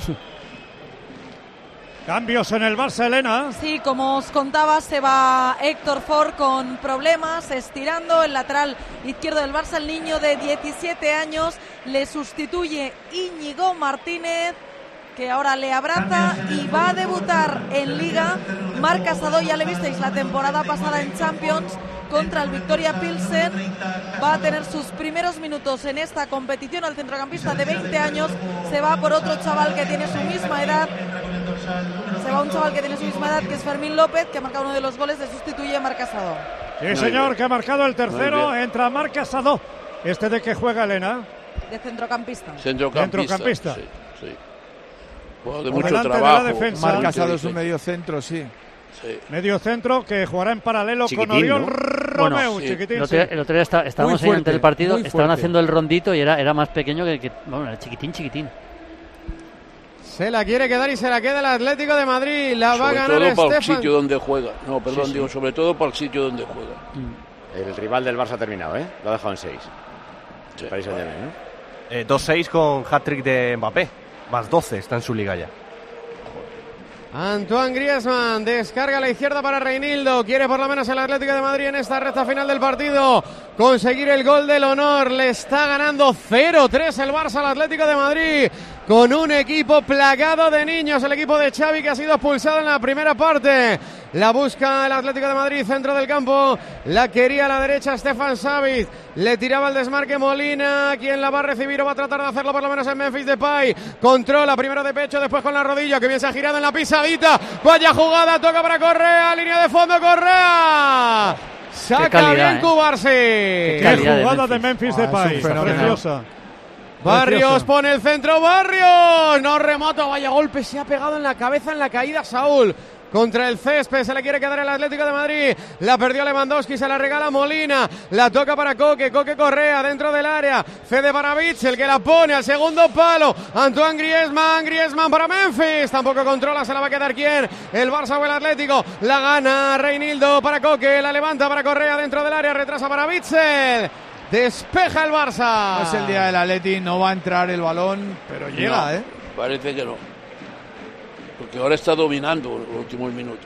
Cambios en el Barça, Elena. Sí, como os contaba, se va Héctor Ford con problemas, estirando el lateral izquierdo del Barça. El niño de diecisiete años le sustituye Íñigo Martínez, que ahora le abraza y va a debutar en Liga. Marc Casado, ya le visteis la temporada pasada en Champions contra el Victoria Pilsen. Va a tener sus primeros minutos en esta competición. Al centrocampista de veinte años se va por otro chaval que tiene su misma edad. Se va un chaval que tiene su misma edad, que es Fermín López, que ha marcado uno de los goles, le sustituye a Marc Casado. Sí, señor, que ha marcado el tercero. Muy Entra Marc Casado. ¿Este de qué juega, Elena? De centrocampista. Centrocampista. Centrocampista. Sí, sí. Juego de Por mucho delante de la trabajo. defensa. Marc mucha Casado es un diferencia. medio centro, sí. Sí. Medio centro que jugará en paralelo Chiquitín, con Oriol ¿no? Romeu. Bueno, sí. Chiquitín, El otro, sí. día- el otro día está- estábamos ahí fuerte, ante el partido, muy estaban fuerte. haciendo el rondito y era, era más pequeño que, que bueno, era chiquitín, chiquitín. Se la quiere quedar y se la queda el Atlético de Madrid. La va a Sobre ganar todo para el Estefan. sitio donde juega. No, perdón, Sí, sí. digo, sobre todo para el sitio donde juega. El rival del Barça ha terminado, ¿eh? Lo ha dejado en seis. Sí. París Saint-Germain, ¿no? Eh, dos seis con hat-trick de Mbappé. Más doce está en su liga ya. Antoine Griezmann descarga a la izquierda para Reinildo. Quiere por lo menos el Atlético de Madrid en esta recta final del partido conseguir el gol del honor. Le está ganando cero tres el Barça al Atlético de Madrid con un equipo plagado de niños, el equipo de Xavi, que ha sido expulsado en la primera parte. La busca el Atlético de Madrid, centro del campo, la quería a la derecha Stefan Savic, le tiraba el desmarque Molina, quien la va a recibir o va a tratar de hacerlo por lo menos en Memphis Depay, controla primero de pecho, después con la rodilla, que bien se ha girado en la pisadita, vaya jugada, toca para Correa, línea de fondo, Correa, saca calidad, bien ¿eh? Cubarsi. Qué, Qué jugada de Memphis Ah, Depay, es un fenómeno. preciosa. Barrios Preciosa. pone el centro, Barrios, no remoto, vaya golpe, se ha pegado en la cabeza en la caída Saúl. Contra el césped, se le quiere quedar el Atlético de Madrid, la perdió Lewandowski, se la regala Molina, la toca para Coque, Coque Correa dentro del área, Fede para Bitzel, que la pone al segundo palo, Antoine Griezmann, Griezmann para Memphis, tampoco controla, se la va a quedar quién, el Barça o el Atlético, la gana Reinildo para Coque, la levanta para Correa dentro del área, retrasa para Bitzel, despeja el Barça. No es el día del Atleti, no va a entrar el balón, pero llega, No, ¿eh? Parece que no. Porque ahora está dominando los últimos minutos.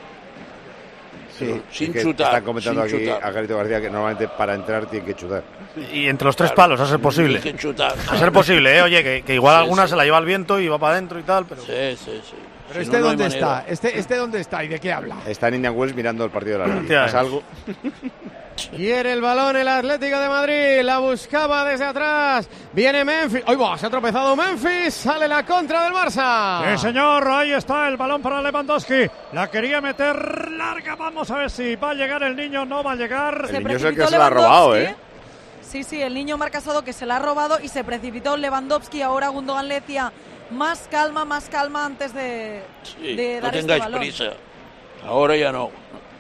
Pero sin es que chutar. Están comentando sin aquí chutar. a Garito García que normalmente para entrar tiene que chutar. Y entre los tres Claro, palos, a ser posible. tiene que chutar. A ser posible, ¿eh? Oye, que, que igual Sí, alguna sí. se la lleva al viento y va para adentro y tal, pero... Sí, sí, sí. Pero Si este no, no hay dónde manera. está, este, este dónde está y de qué habla. Está en Indian Wells mirando el partido de la Liga. Ya ¿Pasa es. algo? Quiere el balón el Atlético de Madrid, la buscaba desde atrás, viene Memphis, ¡ay, va! Se ha tropezado Memphis, sale la contra del Barça. Sí, señor, ahí está el balón para Lewandowski. La quería meter larga. Vamos a ver si va a llegar el niño. No va a llegar. El Se niño es el que precipitó se la ha robado, ¿eh? Lewandowski. Sí, sí, el niño Marc Casado que se la ha robado y se precipitó Lewandowski. Ahora Gundogan le decía más calma, más calma antes de, Sí, de no dar este tengáis balón. prisa. Ahora ya no.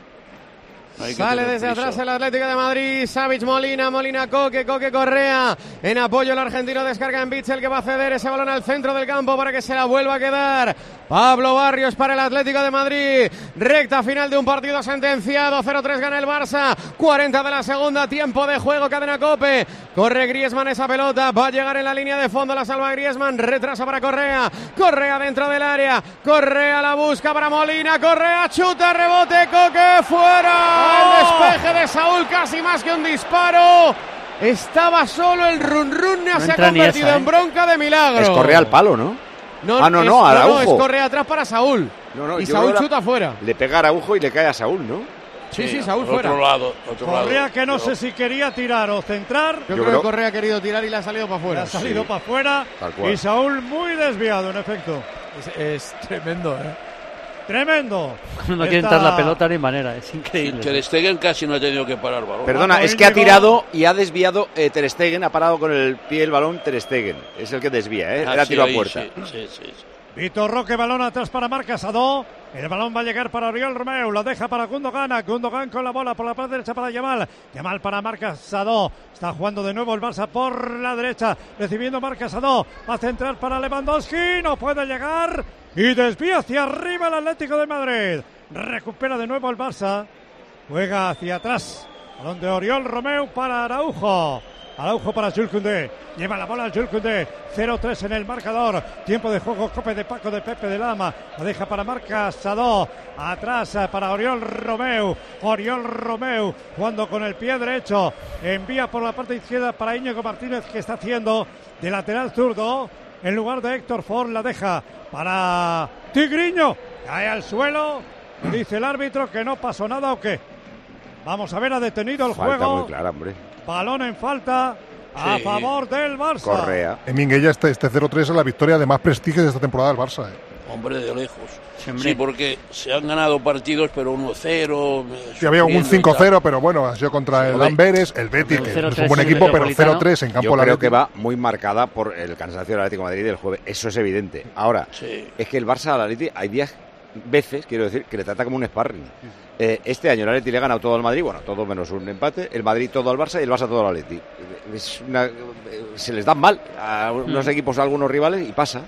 No hay que Sale tener desde prisa. atrás el Atlético de Madrid, Savic Molina, Molina Coque, Coque Correa, en apoyo el argentino descarga en Bitzel, que va a ceder ese balón al centro del campo para que se la vuelva a quedar Pablo Barrios para el Atlético de Madrid, recta final de un partido sentenciado, cero tres gana el Barça, cuarenta de la segunda, tiempo de juego, cadena COPE, corre Griezmann esa pelota, va a llegar en la línea de fondo, la salva Griezmann, retrasa para Correa, Correa dentro del área, Correa la busca para Molina, Correa chuta, rebote, Coque fuera. El despeje de Saúl, casi más que un disparo. Estaba solo el run run, No se ha entra ni convertido esa, en ¿eh? bronca de milagro. Es Correa al palo, ¿no? No, ah, no, es, no, a no, Araujo. es Correa atrás para Saúl. No, no, y yo Saúl creo que chuta fuera. Le pega a Araujo y le cae a Saúl, ¿no? Sí, sí, Saúl Por fuera. otro lado, otro Correa lado. que no Pero- sé si quería tirar o centrar. Yo, Yo creo, creo- que Correa ha querido tirar y le ha salido para Le afuera. ha salido Sí. para afuera. Tal cual. Y Saúl muy desviado, en efecto. Es, es tremendo, ¿eh? Tremendo. No quiere Esta- entrar la pelota ni manera, es increíble. Ter Stegen casi no ha tenido que parar balón. Perdona, Cuando es que ha Íñigo- tirado y ha desviado eh, Ter Stegen, ha parado con el pie el balón Ter Stegen. Es el que desvía, ¿eh? Ah, Era sí, tiro a ahí, puerta. Sí, sí, sí, sí. Vitor Roque, balón atrás para Marc Casado. El balón va a llegar para Oriol Romeu. La deja para Gundogan. Gundogan con la bola por la parte derecha para Yamal. Yamal para Marc Casado. Está jugando de nuevo el Barça por la derecha. Recibiendo Marc Casado. Va a centrar para Lewandowski. No puede llegar. Y desvía hacia arriba el Atlético de Madrid. Recupera de nuevo el Barça. Juega hacia atrás. Balón de Oriol Romeu para Araujo. Araujo para Jules Koundé. Lleva la bola a Jules Koundé. cero tres en el marcador. Tiempo de juego. Cope de Paco de Pepe de Lama. La deja para Marc Casado. Atrás eh, para Oriol Romeu. Oriol Romeu jugando con el pie derecho. Envía por la parte izquierda para Íñigo Martínez, que está haciendo de lateral zurdo. En lugar de Héctor Ford, la deja para Tigriño. Cae al suelo. Dice el árbitro que no pasó nada o qué. Vamos a ver, ha detenido el Falta juego. muy clara, hombre. Balón en falta a Sí. favor del Barça. Correa. En Minguella este, este cero tres es la victoria de más prestigio de esta temporada del Barça. ¿eh? Hombre, de lejos. Sí, hombre. Sí, porque se han ganado partidos, pero uno cero. Sí, había un cinco cero, pero bueno, ha sido contra el Hombre. Amberes, el Betis, El que cero no es un tres buen en el equipo, pero Metropolitano. cero tres en campo Yo del creo Atleti. que va muy marcada por el cansancio del Atlético de Madrid del jueves. Eso es evidente. Ahora, Sí. es que el Barça al Atleti hay días, veces, quiero decir, que le trata como un sparring. Eh, este año el Atleti le ha ganado todo al Madrid, bueno, todo menos un empate, el Madrid todo al Barça y el Barça todo al Atleti. Es una- se les dan mal a unos Mm. equipos, a algunos rivales y pasa.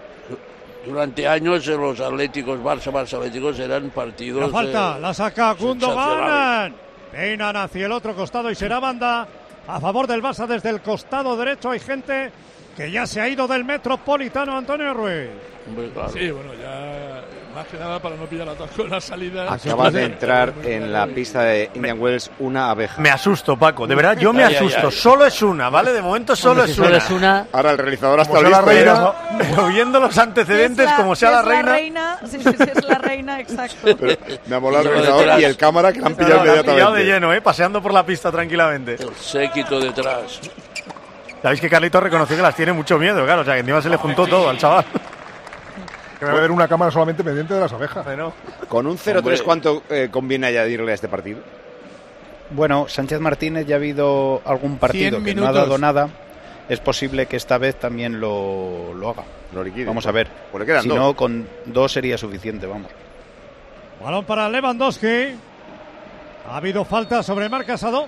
Durante años eh, los Atléticos, Barça, Barça Atléticos eran partidos. La falta, eh, la saca Gundogan. sensacionales. Peinan hacia el otro costado y será banda a favor del Barça desde el costado derecho. Hay gente que ya se ha ido del Metropolitano, Antonio Ruiz. Hombre, claro. Sí, bueno, ya Más que nada para no pillar atasco en la salida. Acaba de entrar en la pista de Indian Wells una abeja. Me asusto, Paco. De verdad, yo me Ay, asusto. ay, ay. Solo es una, ¿vale? De momento solo, Hombre, es, si solo una. es una. Ahora el realizador hasta Como el sea la reina. reina, pero viendo los antecedentes, Si es la- como sea si la es reina. reina. Sí, sí, sí, es la reina, exacto. Pero me ha molado el Yo realizador detrás. y el cámara que la han No, pillado no, la han pillado de inmediatamente. lleno, ¿eh? Paseando por la pista tranquilamente. El séquito detrás. Sabéis que Carlitos reconoció que las tiene mucho miedo, claro. O sea, que encima se le juntó todo al chaval. Que va a haber una cámara solamente pendiente de las abejas. Bueno. Con un cero tres, Hombre. ¿cuánto eh, conviene añadirle a este partido? Bueno, Sánchez Martínez ya ha habido algún partido cien que no ha minutos. dado nada. Es posible que esta vez también lo, lo haga. Lo liquide. Vamos a ver. Pues le quedan Si dos. no, con dos sería suficiente, vamos. Balón para Lewandowski. Ha habido falta sobre Marc Casado.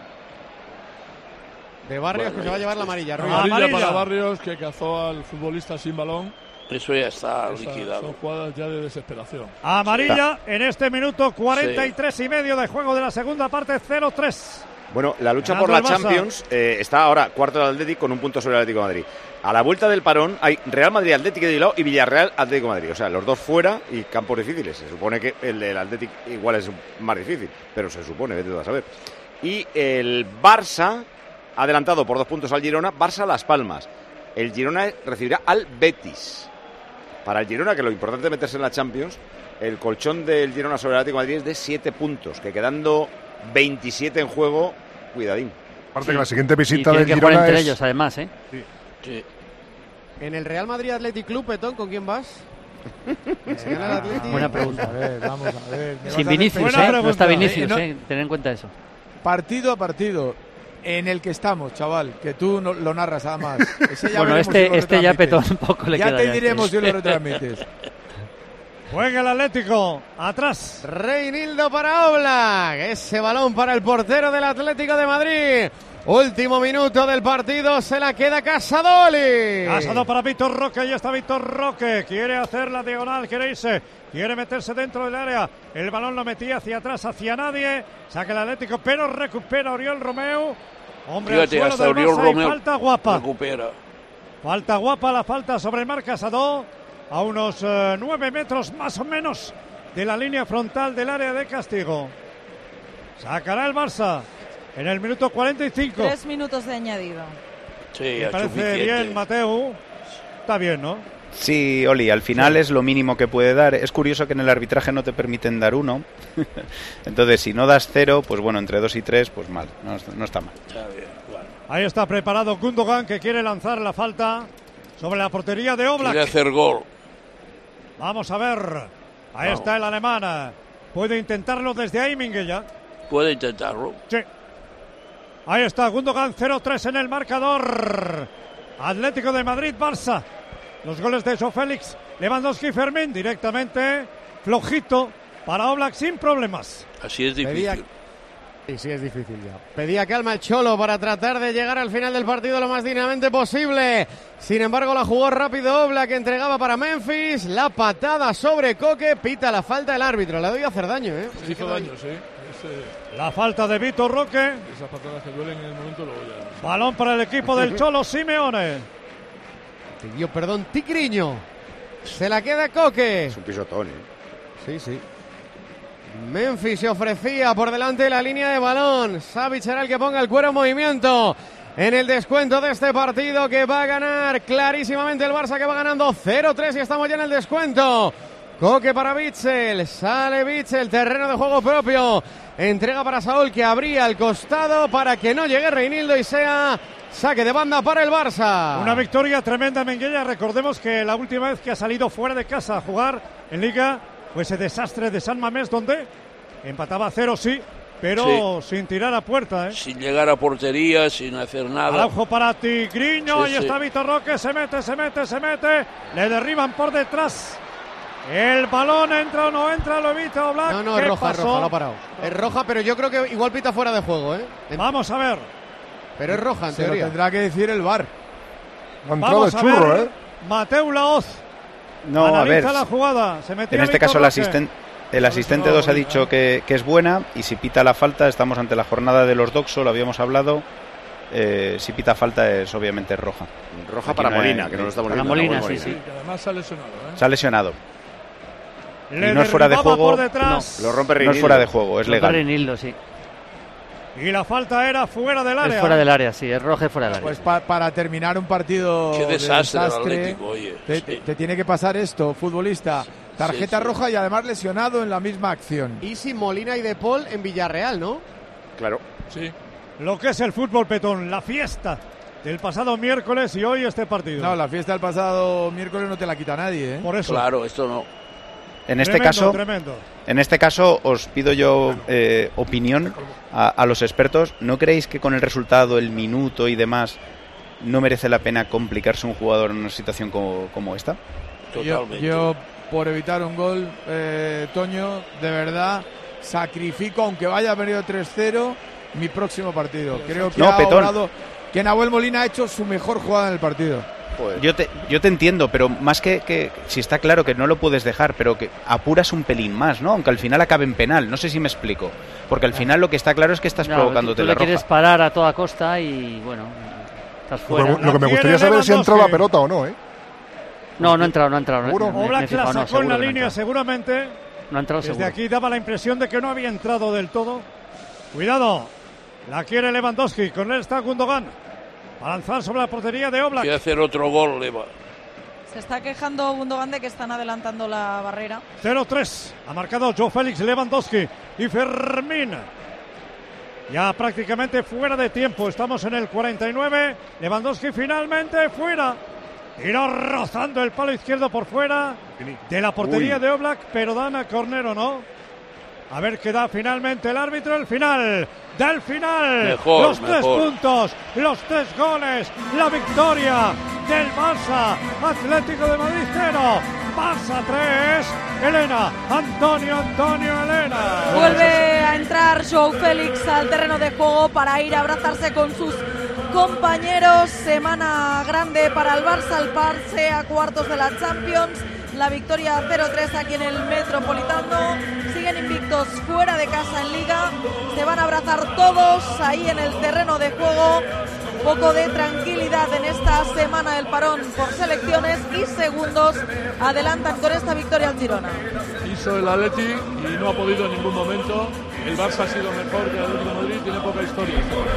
De Barrios Bueno, que se va a llevar la amarilla. Ruiz. Amarilla, Amarilla. para Barrios, que cazó al futbolista sin balón. Eso ya está Esas liquidado. son jugadas ya de desesperación. Amarilla en este minuto cuarenta y tres y medio de juego de la segunda parte, cero tres. Bueno, la lucha Ganando por la el Barça. Champions eh, está ahora cuarto del Atlético con un punto sobre el Atlético de Madrid. A la vuelta del parón hay Real Madrid, Atlético de Bilbao y Villarreal, Atlético de Madrid. O sea, los dos fuera y campos difíciles. Se supone que el del Atlético igual es más difícil, pero se supone, vete tú a saber. Y el Barça ha adelantado por dos puntos al Girona, Barça Las Palmas. El Girona recibirá al Betis. Para el Girona, que lo importante es meterse en la Champions, el colchón del Girona sobre el Atlético de Madrid es de siete puntos, que quedando veintisiete en juego, cuidadín. Aparte que la siguiente visita Y tienen del que jugar Girona entre es... ellos, además, ¿eh? Sí. En el Real Madrid Athletic Club, Petón, ¿con quién vas? Si gana el Athletic- Buena pregunta. A ver, vamos a ver. Me vas Sin a hacer Vinicius, pensar. ¿eh? No está Eh, Vinicius, no- ¿eh? Ten en cuenta eso. Partido a partido en el que estamos, chaval, que tú no, lo narras además. Ese ya Bueno, veremos este- si lo este ya retransmites. Petón un poco le ya queda te ya, diremos sí. si lo retransmites. Juega el Atlético, atrás. Reinildo para Oblak. Ese balón para el portero del Atlético de Madrid. Último minuto del partido, se la queda Casadoli. Casado para Víctor Roque, ahí está Víctor Roque. Quiere hacer la diagonal, quiere irse, quiere meterse dentro del área. El balón lo metía hacia atrás, hacia nadie. Saca el Atlético, pero recupera Oriol Romeu. Hombre, al Fíjate, suelo hasta del Oriol Barça y Romeu falta guapa. recupera. Falta guapa, la falta sobre Marc Casado. A unos eh, nueve metros más o menos de la línea frontal del área de castigo. Sacará el Barça en el minuto cuarenta y cinco. Tres minutos de añadido. Sí, Me es parece suficiente. bien, Mateu. Está bien, ¿no? Sí, Oli, al final es lo mínimo que puede dar. Es curioso que en el arbitraje no te permiten dar uno. Entonces, si no das cero, pues bueno, entre dos y tres, pues mal. No, no está mal. Está bien, claro. Ahí está preparado Gundogan, que quiere lanzar la falta sobre la portería de Oblak. Quiere hacer gol. Vamos a ver. Ahí Vamos. está el alemán. Puede intentarlo desde ahí, Minguella. Puede intentarlo. Sí. Ahí está Gundogan, cero tres en el marcador. Atlético de Madrid, Barça. Los goles de Joe Félix, Lewandowski y Fermín directamente. Flojito para Oblak sin problemas. Así es difícil. Pedía- Sí, sí, es difícil ya. Pedía calma el Cholo para tratar de llegar al final del partido lo más dignamente posible. Sin embargo, la jugó rápido Oblak, que entregaba para Memphis. La patada sobre Coque, pita la falta el árbitro. Le doy a hacer daño, ¿eh? Se hizo daño, sí. Ese- La falta de Vitor Roque. esas patadas que duelen en el momento luego ya. Balón para el equipo del Cholo Simeone. Pidió perdón Tigriño. Se la queda Coque. Es un pisotón, ¿eh? Sí, sí. Memphis se ofrecía por delante de la línea de balón. Savic será el que ponga el cuero en movimiento en el descuento de este partido, que va a ganar clarísimamente el Barça, que va ganando cero tres y estamos ya en el descuento. Coque para Bitzel, sale Bitzel, terreno de juego propio. Entrega para Saúl, que abría el costado para que no llegue Reinildo y sea saque de banda para el Barça. Una victoria tremenda, Menguella. Recordemos que la última vez que ha salido fuera de casa a jugar en Liga fue ese desastre de San Mamés, donde empataba a cero, sí, pero sin tirar a puerta, ¿eh? Sin llegar a portería, sin hacer nada. Araujo para Tigriño, Sí, ahí sí. está Vitor Roque, se mete, se mete, se mete, le derriban por detrás. El balón entra o no entra, lo evita Oblak. No, no, ¿Qué es roja, es pasó? roja, lo ha parado. Es roja, pero yo creo que igual pita fuera de juego, ¿eh? En- Vamos a ver. Pero es roja, en Se lo teoría. tendrá que decir el V A R. Ha entrado Vamos de a churro, ver. ¿eh? Mateu Laoz No, a ver. analiza la jugada. Se metía En este Vitor caso, el Roque. asistente. El asistente dos ha dicho que, que es buena, y si pita la falta, estamos ante la jornada de los Doxo, lo habíamos hablado. Eh, si pita falta es obviamente roja. Roja Aquí para no hay- Molina, que no lo estamos Para viendo. Molina, ¿no? sí, Molina. sí. Que además se ha lesionado, ¿eh? Se ha lesionado. Y no es fuera de juego. Por detrás. No, lo rompe Reinildo. No es fuera de juego, es legal. Reinildo, sí. Y la falta era fuera del área. Es fuera del área, sí, es roja y fuera del área. Pues pa para terminar un partido Qué desastre, de desastre Atlético, oye, te, sí. te tiene que pasar esto, futbolista. Tarjeta sí, sí. roja y además lesionado en la misma acción. Y sin Molina y De Paul en Villarreal, ¿no? Claro. Sí. Lo que es el fútbol, Petón, la fiesta del pasado miércoles y hoy este partido. No, la fiesta del pasado miércoles no te la quita nadie, ¿eh? Por eso. Claro, esto no. En este Tremendo, caso, tremendo. en este caso os pido yo eh, opinión a, a los expertos. ¿No creéis que con el resultado, el minuto y demás, no merece la pena complicarse un jugador en una situación como, como esta? Totalmente. Yo, yo, por evitar un gol, eh, Toño, de verdad, sacrifico, aunque vaya venido tres cero, mi próximo partido. Creo que No, ha Petón. obrado, que Nahuel Molina ha hecho su mejor jugada en el partido. Yo te, yo te entiendo, pero más que, que si está claro que no lo puedes dejar, pero que apuras un pelín más, ¿no? Aunque al final acabe en penal, no sé si me explico. Porque al final lo que está claro es que estás No, provocándote tú la le quieres roja. parar a toda costa y, bueno, estás fuera. Lo que, lo que me gustaría saber es si ha entrado la pelota o no, ¿eh? No, no ha entrado, no ha entrado. ¿Seguro? Me- me he Oblak la fijado, no, sacó en la seguro que no ha línea entrado. seguramente. No ha entrado Desde seguro. aquí daba la impresión de que no había entrado del todo. Cuidado. La quiere Lewandowski. Con él está Gundogan. A lanzar sobre la portería de Oblak. Quiere hacer otro gol, Leva. Se está quejando Gundogan de que están adelantando la barrera. cero tres. Ha marcado Joe Félix, Lewandowski y Fermín. Ya prácticamente fuera de tiempo. Estamos en el cuarenta y nueve. Lewandowski finalmente fuera. Tiro rozando el palo izquierdo por fuera de la portería Uy. de Oblak, pero Dana Cornero no. A ver qué da finalmente el árbitro. El final del final. Mejor, los tres mejor. puntos, los tres goles, la victoria del Barça. Atlético de Madrid cero. Barça tres. Elena, Antonio, Antonio, Elena. Vuelve a entrar Joao Félix al terreno de juego para ir a abrazarse con sus compañeros. Semana grande para el Barça, el pase a cuartos de la Champions. La victoria cero tres aquí en el Metropolitano. Siguen invictos fuera de casa en Liga. Se van a abrazar todos ahí en el terreno de juego. Un poco de tranquilidad en esta semana del parón por selecciones y segundos adelantan con esta victoria al Girona. Hizo el Atleti y no ha podido en ningún momento. El Barça ha sido mejor que el Atlético de Madrid, tiene poca historia.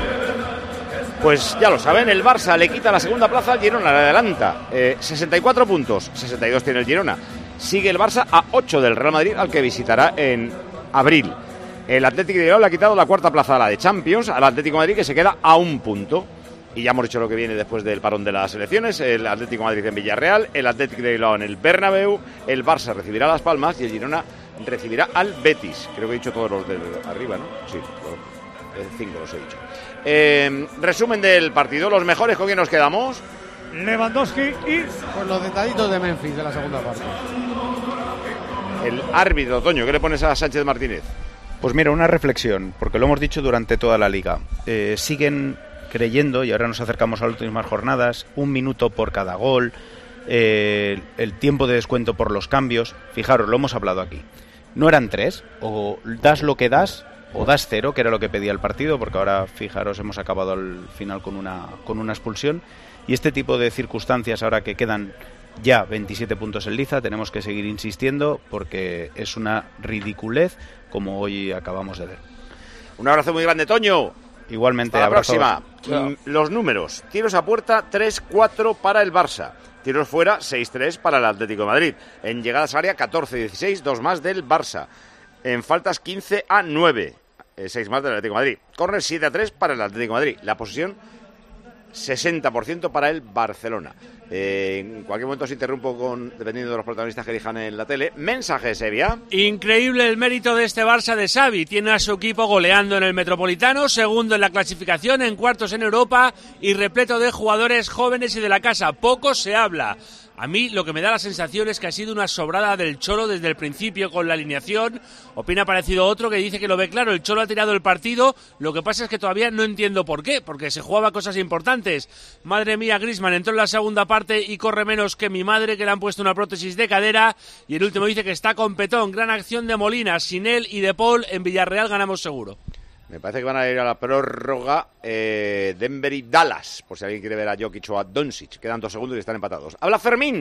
Pues ya lo saben, el Barça le quita la segunda plaza al Girona, le adelanta. Eh, sesenta y cuatro puntos, sesenta y dos tiene el Girona. Sigue el Barça a ocho del Real Madrid, al que visitará en abril. El Atlético de Bilbao le ha quitado la cuarta plaza a la de Champions, al Atlético de Madrid, que se queda a un punto. Y ya hemos dicho lo que viene después del parón de las elecciones. El Atlético de Madrid en Villarreal, el Atlético de Bilbao en el Bernabéu, el Barça recibirá Las Palmas y el Girona recibirá al Betis. Creo que he dicho todos los de arriba, ¿no? Sí, los, eh, cinco los he dicho. Eh, resumen del partido, los mejores, ¿con quién nos quedamos? Lewandowski y... Pues los detallitos de Memphis de la segunda parte. El árbitro, Toño, ¿qué le pones a Sánchez Martínez? Pues mira, una reflexión, porque lo hemos dicho durante toda la liga. Eh, siguen creyendo, y ahora nos acercamos a las últimas jornadas, un minuto por cada gol, eh, el tiempo de descuento por los cambios. Fijaros, lo hemos hablado aquí. No eran tres, o das lo que das, o das cero, que era lo que pedía el partido, porque ahora, fijaros, hemos acabado al final con una, con una expulsión. Y este tipo de circunstancias, ahora que quedan ya veintisiete puntos en liza, tenemos que seguir insistiendo, porque es una ridiculez, como hoy acabamos de ver. Un abrazo muy grande, Toño. Igualmente, Hasta la abrazos. próxima. Mm, Los números. Tiros a puerta, tres cuatro para el Barça. Tiros fuera, seis tres para el Atlético de Madrid. En llegadas al área, catorce dieciséis, dos más del Barça. En faltas, quince a nueve, seis más del Atlético de Madrid. Córner, siete a tres para el Atlético de Madrid. La posesión, sesenta por ciento para el Barcelona. Eh, en cualquier momento os interrumpo con, dependiendo de los protagonistas que elijan en la tele. Mensaje, Sevilla. Increíble el mérito de este Barça de Xavi. Tiene a su equipo goleando en el Metropolitano, segundo en la clasificación, en cuartos en Europa y repleto de jugadores jóvenes y de la casa. Poco se habla. A mí lo que me da la sensación es que ha sido una sobrada del Cholo desde el principio con la alineación. Opina parecido otro que dice que lo ve claro. El Cholo ha tirado el partido. Lo que pasa es que todavía no entiendo por qué, porque se jugaba cosas importantes. Madre mía, Griezmann entró en la segunda parte y corre menos que mi madre, que le han puesto una prótesis de cadera. Y el último dice que está con Petón. Gran acción de Molina. Sin él y de Paul, en Villarreal ganamos seguro. Me parece que van a ir a la prórroga eh, Denver y Dallas, por si alguien quiere ver a Jokic o a Doncic. Quedan dos segundos y están empatados. ¡Habla Fermín!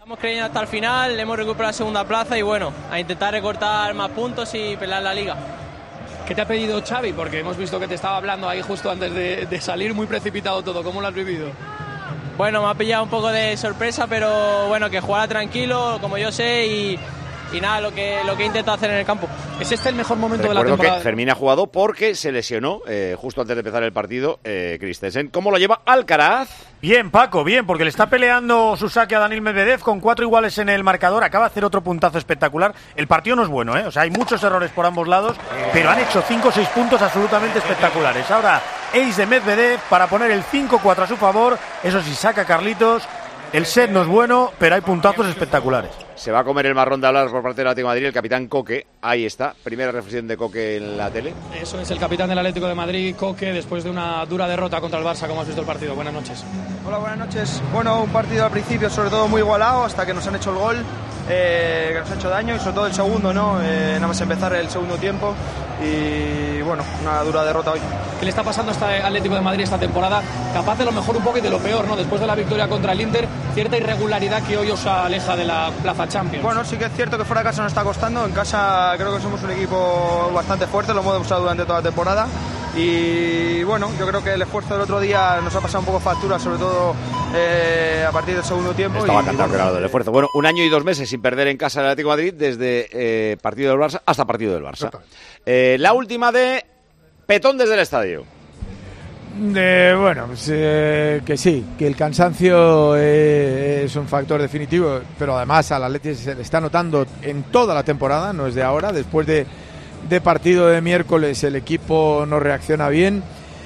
Estamos creyendo hasta el final, hemos recuperado la segunda plaza y bueno, a intentar recortar más puntos y pelear la liga. ¿Qué te ha pedido Xavi? Porque hemos visto que te estaba hablando ahí justo antes de, de salir, muy precipitado todo. ¿Cómo lo has vivido? Bueno, me ha pillado un poco de sorpresa, pero bueno, que jugara tranquilo, como yo sé, y, y nada, lo que, lo que intento hacer en el campo. ¿Es este el mejor momento Recuerdo de la temporada? que Fermín ha jugado porque se lesionó eh, justo antes de empezar el partido eh, Christensen. ¿Cómo lo lleva Alcaraz? Bien, Paco, bien, porque le está peleando su saque a Daniil Medvedev con cuatro iguales en el marcador. Acaba de hacer otro puntazo espectacular. El partido no es bueno, ¿eh? O sea, hay muchos errores por ambos lados, pero han hecho cinco o seis puntos absolutamente espectaculares. Ahora, ace de Medvedev para poner el cinco cuatro a su favor. Eso sí, saca Carlitos. El set no es bueno, pero hay puntazos espectaculares. Se va a comer el marrón de hablar por parte del Atlético de Madrid el capitán Coque. Ahí está, primera reflexión de Coque en la tele. Eso es el capitán del Atlético de Madrid, Coque, después de una dura derrota contra el Barça. ¿Cómo has visto el partido? Buenas noches. Hola, buenas noches. Bueno, un partido al principio sobre todo muy igualado hasta que nos han hecho el gol, eh, que nos ha hecho daño, y sobre todo el segundo, ¿no? Eh, nada más empezar el segundo tiempo y bueno, una dura derrota hoy. ¿Qué le está pasando a este Atlético de Madrid esta temporada? Capaz de lo mejor un poco y de lo peor, ¿no? Después de la victoria contra el Inter, cierta irregularidad que hoy os aleja de la plaza Champions. Bueno, sí que es cierto que fuera de casa nos está costando. En casa creo que somos un equipo bastante fuerte, lo hemos demostrado durante toda la temporada. Y bueno, yo creo que el esfuerzo del otro día nos ha pasado un poco factura, sobre todo eh, a partir del segundo tiempo. Estaba y, cantado y que era lo del esfuerzo. Bueno, un año y dos meses sin perder en casa del Atlético de Madrid, desde eh, partido del Barça hasta partido del Barça. Eh, la última de Petón desde el estadio. Eh, bueno, pues, eh, que sí, que el cansancio eh, es un factor definitivo, pero además al Atleti se le está notando en toda la temporada, no es de ahora. Después de, de partido de miércoles el equipo no reacciona bien,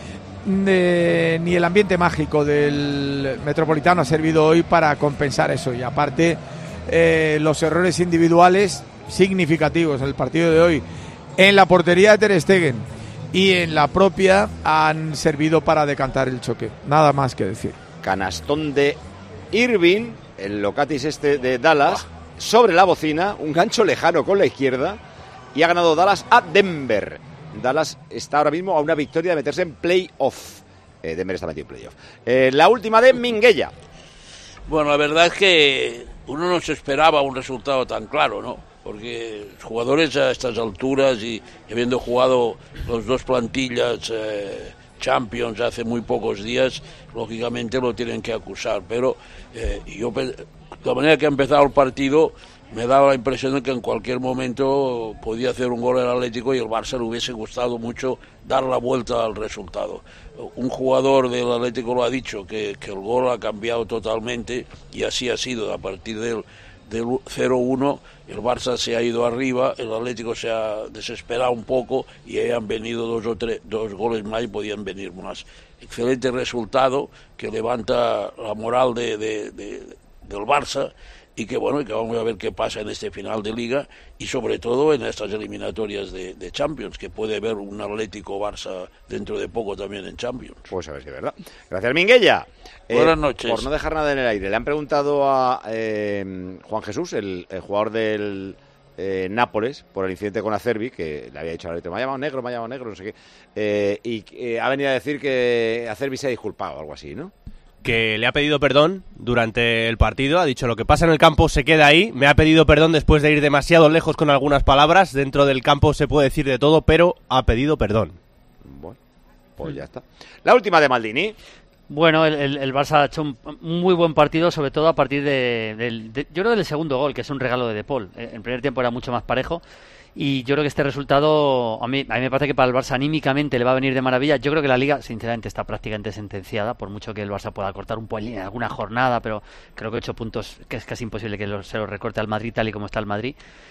eh, ni el ambiente mágico del Metropolitano ha servido hoy para compensar eso, y aparte eh, los errores individuales significativos en el partido de hoy en la portería de Ter Stegen y en la propia han servido para decantar el choque. Nada más que decir. Canastón de Irving, el locatis este de Dallas, sobre la bocina, un gancho lejano con la izquierda, y ha ganado Dallas a Denver. Dallas está ahora mismo a una victoria de meterse en playoff. Eh, Denver está metido en playoff. Eh, la última de Minguella. Bueno, la verdad es que uno no se esperaba un resultado tan claro, ¿no? Porque los jugadores a estas alturas y habiendo jugado los dos plantillas eh, Champions hace muy pocos días, lógicamente lo tienen que acusar. Pero eh, yo, de la manera que ha empezado el partido, me daba la impresión de que en cualquier momento podía hacer un gol el Atlético y el Barça le hubiese gustado mucho dar la vuelta al resultado. Un jugador del Atlético lo ha dicho, que, que el gol ha cambiado totalmente, y así ha sido. A partir del del cero uno, el Barça se ha ido arriba, el Atlético se ha desesperado un poco y ahí han venido dos o tres dos goles más y podían venir más. Excelente resultado que levanta la moral de, de, de, del Barça, y que bueno, y que vamos a ver qué pasa en este final de Liga y sobre todo en estas eliminatorias de, de Champions, que puede haber un Atlético Barça dentro de poco también en Champions. Pues a ver si es verdad. Gracias, Minguella. Buenas eh, noches. Por no dejar nada en el aire, le han preguntado a eh, Juan Jesús, el, el jugador del eh, Nápoles, por el incidente con Acerbi, que le había dicho al árbitro, me ha llamado negro, me ha llamado negro, no sé qué, eh, y eh, ha venido a decir que Acerbi se ha disculpado o algo así, ¿no? Que le ha pedido perdón durante el partido, ha dicho lo que pasa en el campo se queda ahí, me ha pedido perdón después de ir demasiado lejos con algunas palabras, dentro del campo se puede decir de todo, pero ha pedido perdón. Bueno, pues ya está. La última de Maldini. Bueno, el, el, el Barça ha hecho un muy buen partido, sobre todo a partir de, de, de yo creo del segundo gol, que es un regalo de De Paul. En primer tiempo era mucho más parejo. Y yo creo que este resultado, a mí, a mí me parece que para el Barça anímicamente le va a venir de maravilla. Yo creo que la Liga, sinceramente, está prácticamente sentenciada, por mucho que el Barça pueda cortar un poco en alguna jornada, pero creo que ocho puntos, que es casi imposible que se los recorte al Madrid tal y como está el Madrid.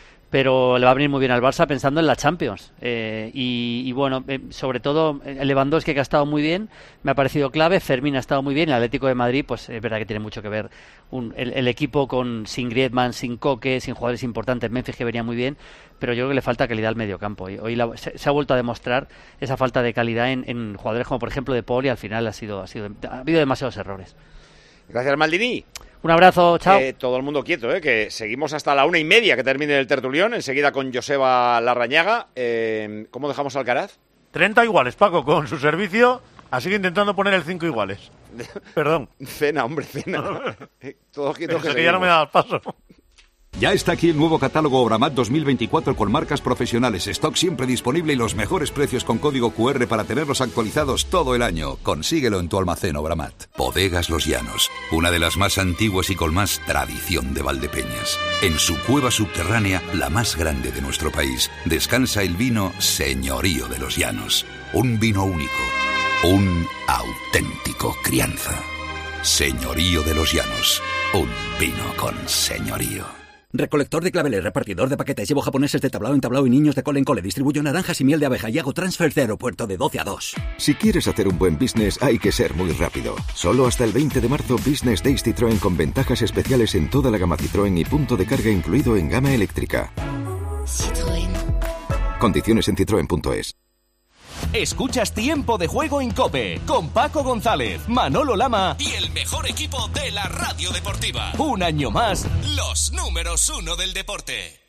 Pero le va a venir muy bien al Barça pensando en la Champions. Eh, y, y bueno, eh, sobre todo el Lewandowski, que ha estado muy bien, me ha parecido clave. Fermín ha estado muy bien. El Atlético de Madrid, pues es verdad que tiene mucho que ver un, el, el equipo con sin Griezmann, sin Coque, sin jugadores importantes. Memphis, que venía muy bien, pero yo creo que le falta calidad al mediocampo. Y hoy la, se, se ha vuelto a demostrar esa falta de calidad en, en jugadores como por ejemplo De Paul, y al final ha sido, ha sido ha habido demasiados errores. Gracias, Maldini. Un abrazo, chao. Eh, todo el mundo quieto, eh, que seguimos hasta la una y media que termine el tertulión, enseguida con Joseba Larrañaga. Eh, ¿Cómo dejamos a Alcaraz? treinta iguales, Paco, con su servicio, así que intentando poner el cinco iguales. Perdón. Cena, hombre, cena. Todos quietos que, que ya no me da paso. Ya está aquí el nuevo catálogo Obramat dos mil veinticuatro con marcas profesionales, stock siempre disponible y los mejores precios con código cu erre para tenerlos actualizados todo el año. Consíguelo en tu almacén Obramat. Bodegas Los Llanos, una de las más antiguas y con más tradición de Valdepeñas. En su cueva subterránea, la más grande de nuestro país, descansa el vino Señorío de los Llanos. Un vino único, un auténtico crianza. Señorío de los Llanos, un vino con señorío. Recolector de claveles, repartidor de paquetes, llevo japoneses de tablao en tablao y niños de cole en cole, distribuyo naranjas y miel de abeja y hago transfers de aeropuerto de doce a dos. Si quieres hacer un buen business hay que ser muy rápido. Solo hasta el veinte de marzo Business Days Citroën con ventajas especiales en toda la gama Citroën y punto de carga incluido en gama eléctrica. Citroën. Condiciones en citroen punto es. Escuchas Tiempo de Juego en COPE con Paco González, Manolo Lama y el mejor equipo de la radio deportiva. Un año más, los números uno del deporte.